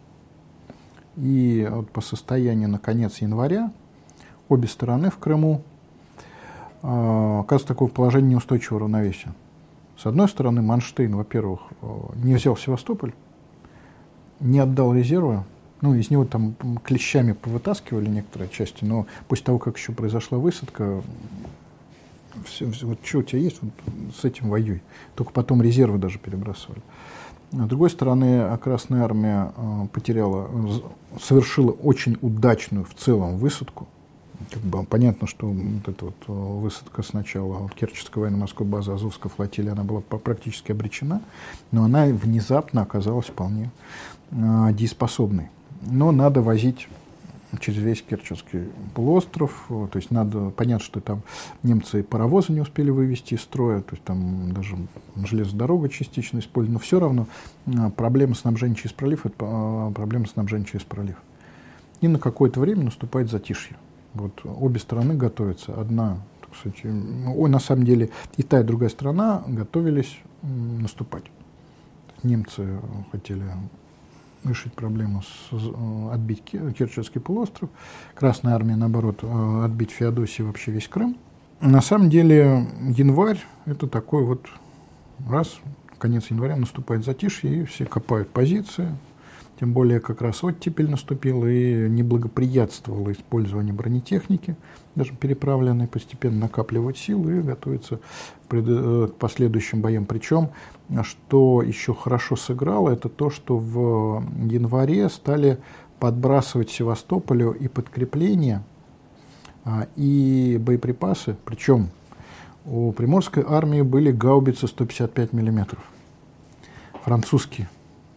И вот по состоянию на конец января обе стороны в Крыму э, оказывается такое положение неустойчивого равновесия. С одной стороны, Манштейн, во-первых, не взял Севастополь, не отдал резервы. Ну, из него там клещами повытаскивали некоторые части, но после того, как еще произошла высадка, все, все, вот что у тебя есть, вот с этим воюй. Только потом резервы даже перебрасывали. С другой стороны, Красная Армия потеряла, совершила очень удачную в целом высадку. Как бы понятно, что вот эта вот высадка сначала вот Керченской военно-морской базы Азовской флотилии, она была практически обречена, но она внезапно оказалась вполне дееспособной. Но надо возить через весь Керченский полуостров, то есть надо, понятно, что там немцы паровозы не успели вывести из строя, то есть там даже железная дорога частично использована, но все равно проблема снабжения через пролив — это проблема снабжения через пролив. И на какое-то время наступает затишье. Вот обе стороны готовятся. Одна, так сказать, ой, на самом деле и та, и другая сторона готовились наступать. Немцы хотели решить проблему, с, отбить Керченский полуостров. Красная армия, наоборот, отбить Феодосию и вообще весь Крым. На самом деле январь — это такой вот раз, конец января, наступает затишье, и все копают позиции. Тем более как раз оттепель наступила и неблагоприятствовало использование бронетехники, даже переправленной, постепенно накапливать силы и готовиться к последующим боям. Причем, что еще хорошо сыграло, это то, что в январе стали подбрасывать Севастополю и подкрепления, и боеприпасы. Причем у Приморской армии были гаубицы сто пятьдесят пять миллиметров, французские.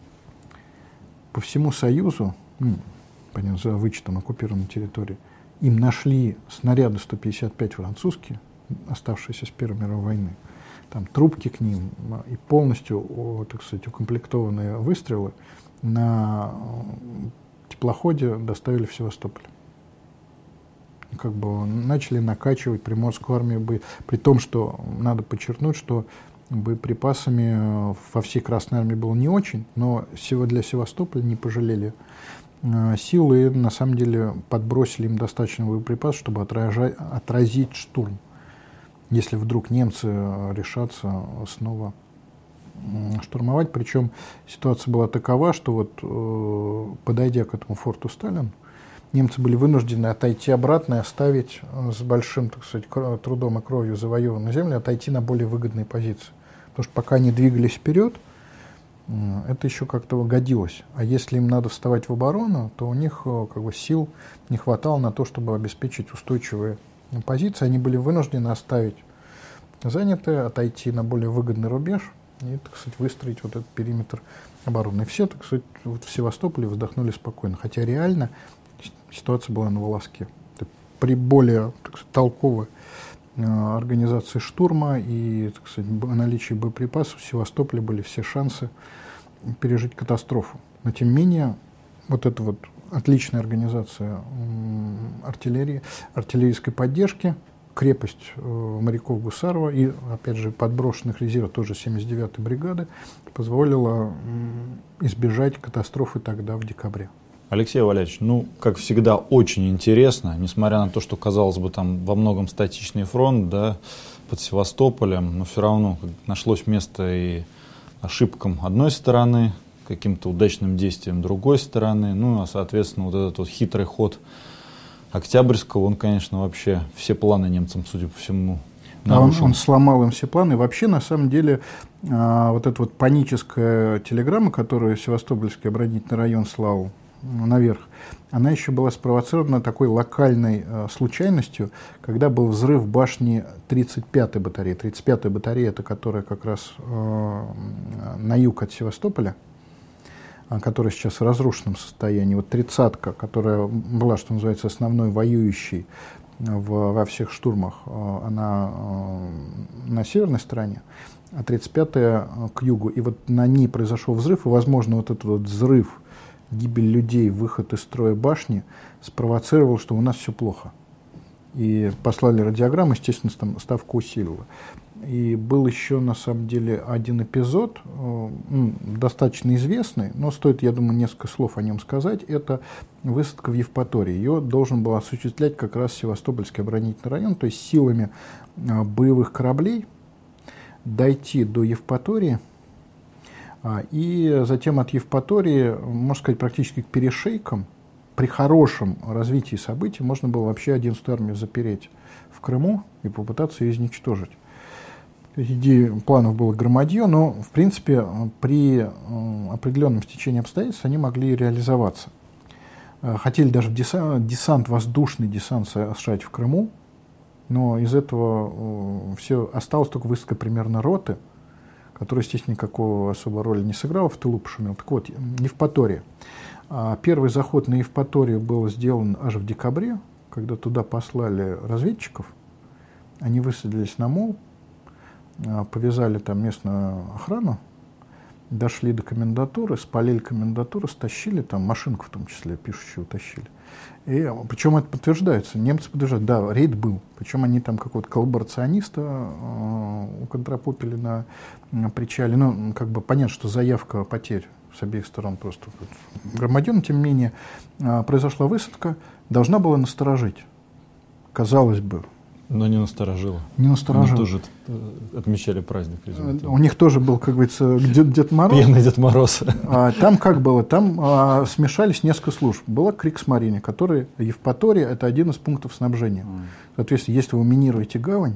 По всему Союзу, ну, понятно, за вычетом оккупированной территории, им нашли снаряды сто пятьдесят пять французские, оставшиеся с Первой мировой войны. Там трубки к ним и полностью, так сказать, укомплектованные выстрелы на теплоходе доставили в Севастополь. И как бы начали накачивать Приморскую армию, при том, что надо подчеркнуть, что боеприпасами во всей Красной армии было не очень, но для Севастополя не пожалели сил и на самом деле подбросили им достаточно боеприпасов, чтобы отражать, отразить штурм, если вдруг немцы решатся снова штурмовать. Причем ситуация была такова, что вот подойдя к этому форту Сталин, немцы были вынуждены отойти обратно и оставить с большим, так сказать, трудом и кровью завоеванную землю, отойти на более выгодные позиции. Потому что пока они двигались вперед, это еще как-то годилось. А если им надо вставать в оборону, то у них как бы сил не хватало на то, чтобы обеспечить устойчивые позиции. Они были вынуждены оставить занятые, отойти на более выгодный рубеж и, так сказать, выстроить вот этот периметр обороны. И все, так сказать, вот в Севастополе вздохнули спокойно. Хотя реально ситуация была на волоске. При более, так сказать, толковой организации штурма и, так сказать, наличии боеприпасов в Севастополе были все шансы пережить катастрофу. Но тем не менее, вот эта вот отличная организация артиллерии, артиллерийской поддержки, крепость моряков Гусарова и, опять же, подброшенных резервов тоже семьдесят девятой бригады позволила избежать катастрофы тогда в декабре. Алексей Валерьевич, ну, как всегда, очень интересно, несмотря на то, что, казалось бы, там во многом статичный фронт, да, под Севастополем, но все равно нашлось место и ошибкам одной стороны, каким-то удачным действиям другой стороны. Ну, а, соответственно, вот этот вот хитрый ход Октябрьского, он, конечно, вообще все планы немцам, судя по всему, нарушил. Он, он сломал им все планы. И вообще, на самом деле, а, вот эта вот паническая телеграмма, которую Севастопольский оборонительный район слал наверх, она еще была спровоцирована такой локальной а, случайностью, когда был взрыв башни тридцать пятой батареи. тридцать пятая батарея, это которая как раз а, на юг от Севастополя, которая сейчас в разрушенном состоянии. Вот тридцатка, которая была, что называется, основной воюющей в, во всех штурмах, она на северной стороне, а тридцать пятая к югу. И вот на ней произошел взрыв, и, возможно, вот этот вот взрыв, гибель людей, выход из строя башни спровоцировал, что у нас все плохо. И послали радиограмму, естественно, там ставка усилила. И был еще, на самом деле, один эпизод, э, достаточно известный, но стоит, я думаю, несколько слов о нем сказать. Это высадка в Евпатории. Ее должен был осуществлять как раз Севастопольский оборонительный район, то есть силами э, боевых кораблей дойти до Евпатории, а, и затем от Евпатории, можно сказать, практически к перешейкам. При хорошем развитии событий можно было вообще одиннадцатую армию запереть в Крыму и попытаться ее изничтожить. Идея планов было громадье, но, в принципе, при определенном стечении обстоятельств они могли реализоваться. Хотели даже десант, десант воздушный десант совершать в Крыму, но из этого все осталось только высадка примерно роты, которая, естественно, никакого особой роли не сыграла, в тылу пошумел. Так вот, Евпатория. Первый заход на Евпаторию был сделан аж в декабре, когда туда послали разведчиков. Они высадились на мол, повязали там местную охрану, дошли до комендатуры, спалили комендатуру, стащили, там машинку в том числе пишущую утащили. И, причем это подтверждается, немцы подтверждают, да, рейд был. Причем они там какого-то коллаборациониста э, уконтропупили на, на причале. Ну, как бы понятно, что заявка потерь с обеих сторон просто громадье, но тем не менее э, произошла высадка, должна была насторожить, казалось бы. Но не насторожила. Не насторожила. Они тоже отмечали праздник. У них тоже был, как говорится, Дед, Дед Мороз. Пьяный Дед Мороз. А, там как было? Там а, смешались несколько служб. Была Криксмарине, который Евпатория – это один из пунктов снабжения. Mm. Соответственно, если вы минируете гавань,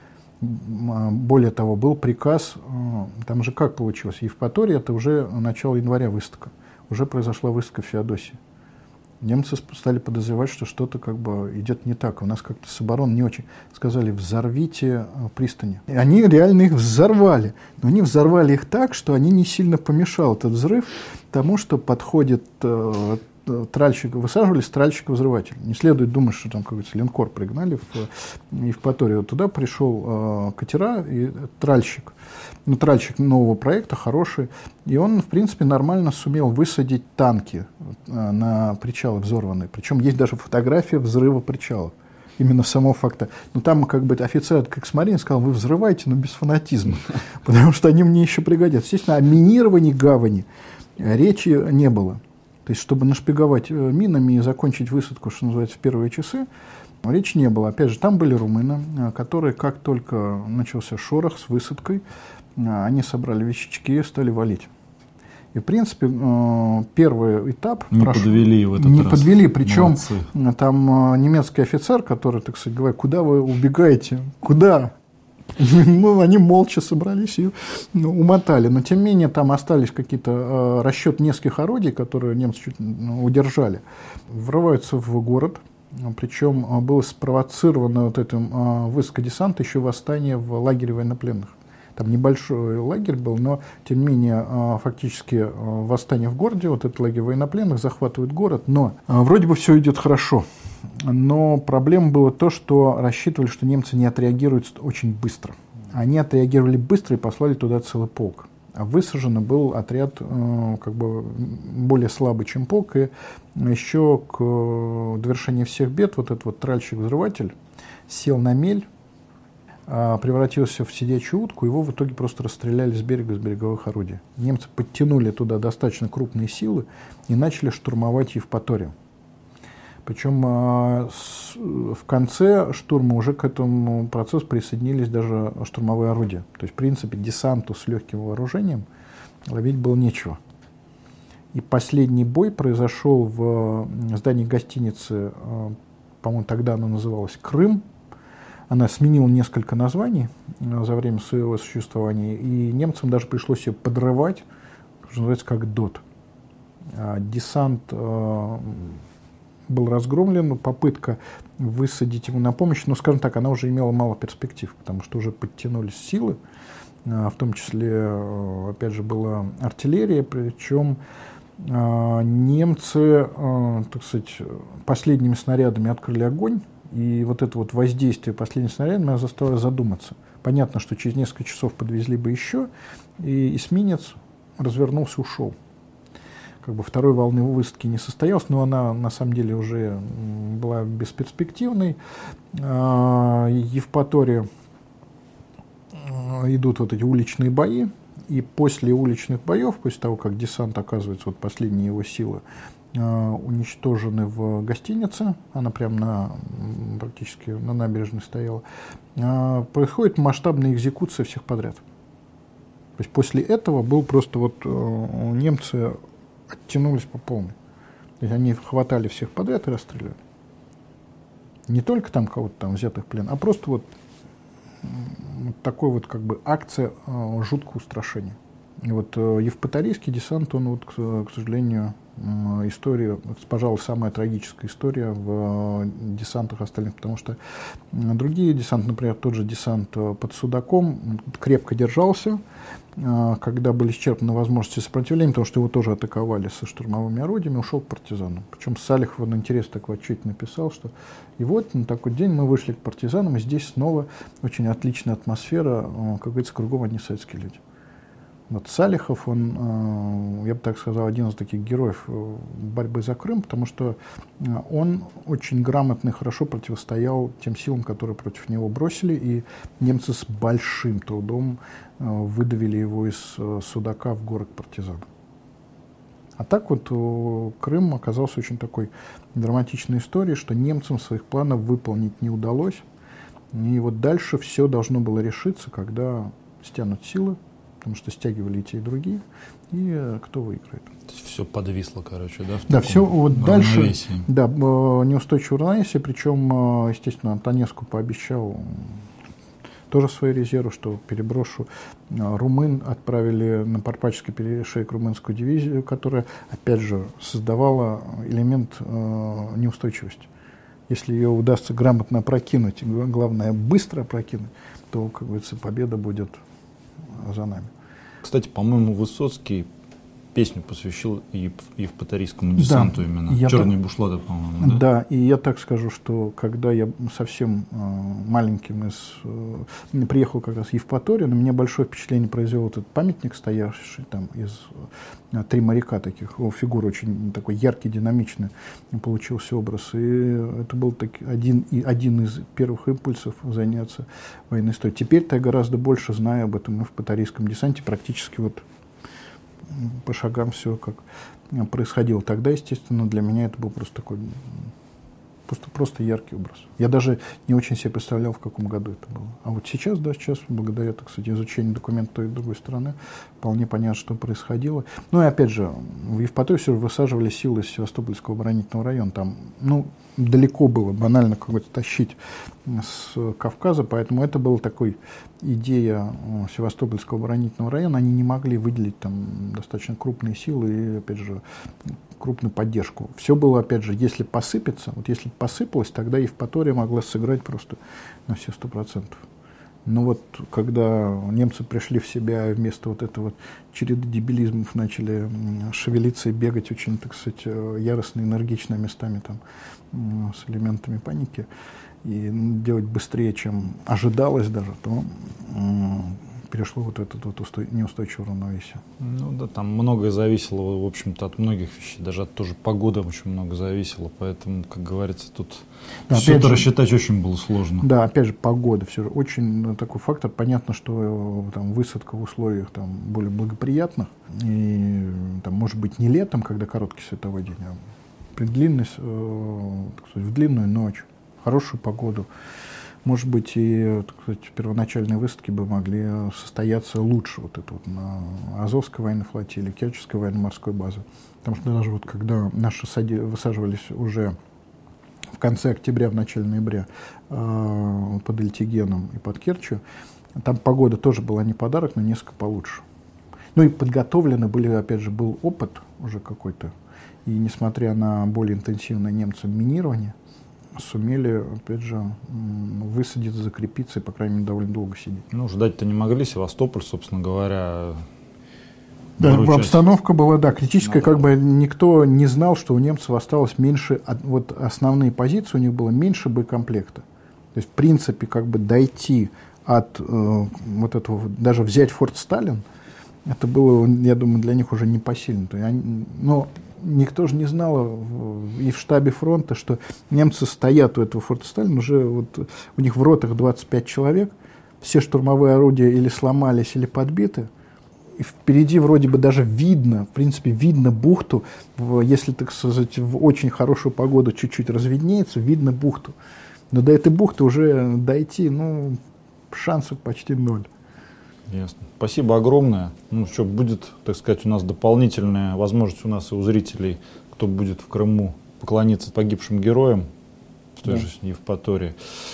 более того, был приказ, там же как получилось? Евпатория – это уже начало января высадка. Уже произошла высадка в Феодосии. Немцы стали подозревать, что что-то как бы идет не так. У нас как-то с обороной не очень. Сказали, взорвите пристани. И они реально их взорвали. Но они взорвали их так, что они не сильно помешал этот взрыв тому, что подходит э, тральщик, высаживались тральщик-взрыватель. Не следует думать, что там какой-то линкор пригнали в Евпаторию. Туда пришел э, катера и тральщик. Ну, тральщик нового проекта, хороший. И он, в принципе, нормально сумел высадить танки э, на причалы взорванные. Причем есть даже фотография взрыва причалов. Именно самого факта. Но там как бы офицер от Криксмарин сказал, вы взрываете, но без фанатизма. Потому что они мне еще пригодятся. Естественно, о минировании гавани речи не было. То есть, чтобы нашпиговать минами и закончить высадку, что называется, в первые часы, речи не было. Опять же, там были румыны, которые, как только начался шорох с высадкой, они собрали вещички и стали валить. И, в принципе, первый этап... Не прошел, подвели в этот Не раз. подвели, причем Молодцы. Там немецкий офицер, который, так сказать, говорит, куда вы убегаете? Куда? Ну, они молча собрались и ну, умотали. Но, тем не менее, там остались какие-то э, расчет нескольких орудий, которые немцы чуть ну, удержали. Врываются в город. Причем было спровоцировано вот этим э, высадкой десанта еще восстание в лагере военнопленных. Там небольшой лагерь был, но, тем не менее, э, фактически э, восстание в городе, вот этот лагерь военнопленных захватывает город. Но э, вроде бы все идет хорошо. Но проблема была то, что рассчитывали, что немцы не отреагируют очень быстро. Они отреагировали быстро и послали туда целый полк. А высажен был отряд э, как бы более слабый, чем полк. И еще к довершению всех бед вот этот вот тральщик-взрыватель сел на мель, э, превратился в сидячую утку, его в итоге просто расстреляли с берега, с береговых орудий. Немцы подтянули туда достаточно крупные силы и начали штурмовать Евпаторию. Причем в конце штурма уже к этому процессу присоединились даже штурмовые орудия. То есть, в принципе, десанту с легким вооружением ловить было нечего. И последний бой произошел в здании гостиницы, по-моему, тогда она называлась «Крым». Она сменила несколько названий за время своего существования, и немцам даже пришлось ее подрывать, что называется, как ДОТ. Десант был разгромлен, попытка высадить ему на помощь, но, скажем так, она уже имела мало перспектив, потому что уже подтянулись силы, в том числе, опять же, была артиллерия, причем немцы, так сказать, последними снарядами открыли огонь, и вот это вот воздействие последних снарядов меня заставило задуматься. Понятно, что через несколько часов подвезли бы еще, и эсминец развернулся, ушел. Как бы второй волны высадки не состоялось, но она на самом деле уже была бесперспективной. Евпатория идут вот эти уличные бои, и после уличных боев, после того, как десант, оказывается, вот последние его силы уничтожены в гостинице, она прямо на, практически на набережной стояла, происходит масштабная экзекуция всех подряд. То есть после этого был просто вот немцы оттянулись по полной. То есть они хватали всех подряд и расстреливали. Не только там кого-то там взятых в плен, а просто вот, вот такой вот как бы акция э, жуткого устрашения. И вот э, Евпаторийский десант, он вот, к, к сожалению, э, история, пожалуй, самая трагическая история в э, десантах остальных, потому что э, другие десанты, например, тот же десант э, под Судаком, крепко держался, э, когда были исчерпаны возможности сопротивления, потому что его тоже атаковали со штурмовыми орудиями, ушел к партизанам. Причем Салихов, он интересно такой отчет написал, что и вот на такой день мы вышли к партизанам, и здесь снова очень отличная атмосфера, э, как говорится, кругом одни советские люди. Вот Салихов, он, я бы так сказал, один из таких героев борьбы за Крым, потому что он очень грамотно и хорошо противостоял тем силам, которые против него бросили, и немцы с большим трудом выдавили его из Судака в город партизан. А так вот Крым оказался очень такой драматичной историей, что немцам своих планов выполнить не удалось. И вот дальше все должно было решиться, когда стянут силы, потому что стягивали и те, и другие, и кто выиграет. То есть все подвисло, короче, да? Да, все вот дальше, да, неустойчивое равновесие, причем, естественно, Антонеску пообещал тоже свои резервы, что переброшу. Румын отправили на Парпачский перешеек румынскую дивизию, которая, опять же, создавала элемент э, неустойчивости. Если ее удастся грамотно опрокинуть, главное, быстро опрокинуть, то, как говорится, победа будет за нами. Кстати, по-моему, Высоцкий песню посвящил евпаторийскому десанту, да, именно. «Черные так, бушлаты», по-моему. Да? Да, и я так скажу, что когда я совсем э, маленьким из, э, приехал как раз в Евпаторию, на меня большое впечатление произвел вот этот памятник, стоявший там из э, три моряка таких, его фигура очень такой яркий, динамичный получился образ. И это был так, один, и один из первых импульсов заняться военной историей. Теперь-то я гораздо больше знаю об этом евпаторийском десанте, практически вот по шагам все как происходило. Тогда, естественно, для меня это был просто такой просто, просто яркий образ. Я даже не очень себе представлял, в каком году это было. А вот сейчас, да, сейчас, благодаря, так сказать, изучению документов той и другой стороны, вполне понятно, что происходило. Ну и опять же, в Евпаторию все высаживали силы из Севастопольского оборонительного района. Там, ну, далеко было банально как-то тащить с Кавказа, поэтому это была такой идея Севастопольского оборонительного района. Они не могли выделить там достаточно крупные силы и, опять же, крупную поддержку. Все было, опять же, если посыпется, вот если посыпалось, тогда Евпатория могла сыграть просто на все сто процентов. Но вот когда немцы пришли в себя, вместо вот этого вот череды дебилизмов начали шевелиться и бегать очень, так сказать, яростно, энергично, местами там с элементами паники, и делать быстрее, чем ожидалось даже, то перешло вот это вот устой, неустойчивое равновесие. Ну да, там многое зависело, в общем-то, от многих вещей, даже от тоже погоды очень много зависело, поэтому, как говорится, тут да, все это же, рассчитать очень было сложно. Да, опять же, погода, все же очень такой фактор. Понятно, что там высадка в условиях там более благоприятных, и там, может быть, не летом, когда короткий световой день, а при длинной, э, так сказать, в длинную ночь, хорошую погоду. может быть, и, так сказать, первоначальные высадки бы могли состояться лучше вот это вот на Азовской военной флотилии, Керченской военно-морской базы. Потому что даже вот когда наши высаживались уже в конце октября, в начале ноября э, под Эльтигеном и под Керчью, там погода тоже была не подарок, но несколько получше. Ну и подготовлены были, опять же, был опыт уже какой-то. И несмотря на более интенсивное немцам минирование, сумели, опять же, высадиться, закрепиться и, по крайней мере, довольно долго сидеть. Ну, ждать-то не могли. Севастополь, собственно говоря. Да, обстановка была, да, критическая, как бы никто не знал, что у немцев осталось меньше, вот основные позиции у них было меньше боекомплекта. То есть, в принципе, как бы дойти от э, вот этого, даже взять форт Сталин, это было, я думаю, для них уже непосильно. То есть они, но никто же не знал и в штабе фронта, что немцы стоят у этого форта Сталин, уже вот у них в ротах двадцать пять человек, все штурмовые орудия или сломались, или подбиты. И впереди вроде бы даже видно, в принципе, видно бухту, в, если, так сказать, в очень хорошую погоду чуть-чуть разведнеется, видно бухту. Но до этой бухты уже дойти, ну, шансов почти ноль. Ясно. Спасибо огромное. Ну, что, будет, так сказать, у нас дополнительная возможность у нас и у зрителей, кто будет в Крыму, поклониться погибшим героям в той да. же Евпатории.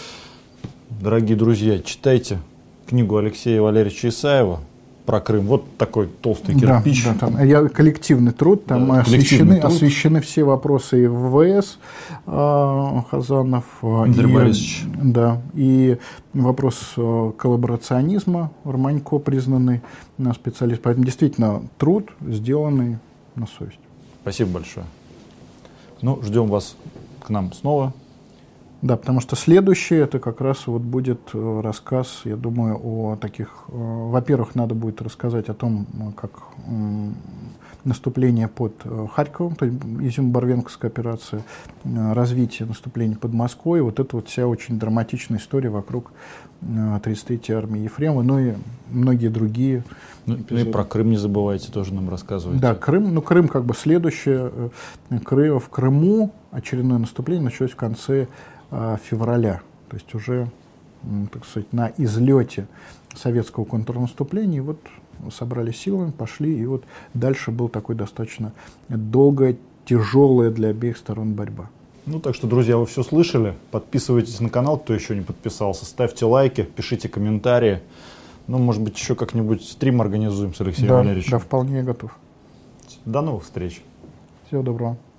Дорогие друзья, читайте книгу Алексея Валерьевича Исаева про Крым. Вот такой толстый кирпич. Да, да, там, я, коллективный труд, там да, освещены, труд. освещены все вопросы и ВВС, э, Хазанов, Андрей и, Борисович. Да, и вопрос коллаборационизма, Романько признанный специалист. Поэтому действительно труд, сделанный на совесть. Спасибо большое. Ну, ждем вас к нам снова. Да, потому что следующее, это как раз вот будет рассказ, я думаю, о таких... Во-первых, надо будет рассказать о том, как наступление под Харьковом, то есть Изюм-Барвенковская операция, развитие наступления под Москвой, вот это вот вся очень драматичная история вокруг тридцать третьей армии Ефремова, ну и многие другие. Ну, и про Крым не забывайте, тоже нам рассказывайте. Да, Крым, ну Крым как бы следующее. Крым, в Крыму очередное наступление началось в конце февраля, то есть уже, так сказать, на излете советского контрнаступления, и вот собрали силы, пошли, и вот дальше был такой достаточно долгая, тяжелая для обеих сторон борьба. Ну, так что, друзья, вы все слышали, подписывайтесь на канал, кто еще не подписался, ставьте лайки, пишите комментарии, ну, может быть, еще как-нибудь стрим организуем с Алексеем да, Валерьевичем. Да, вполне готов. До новых встреч. Всего доброго.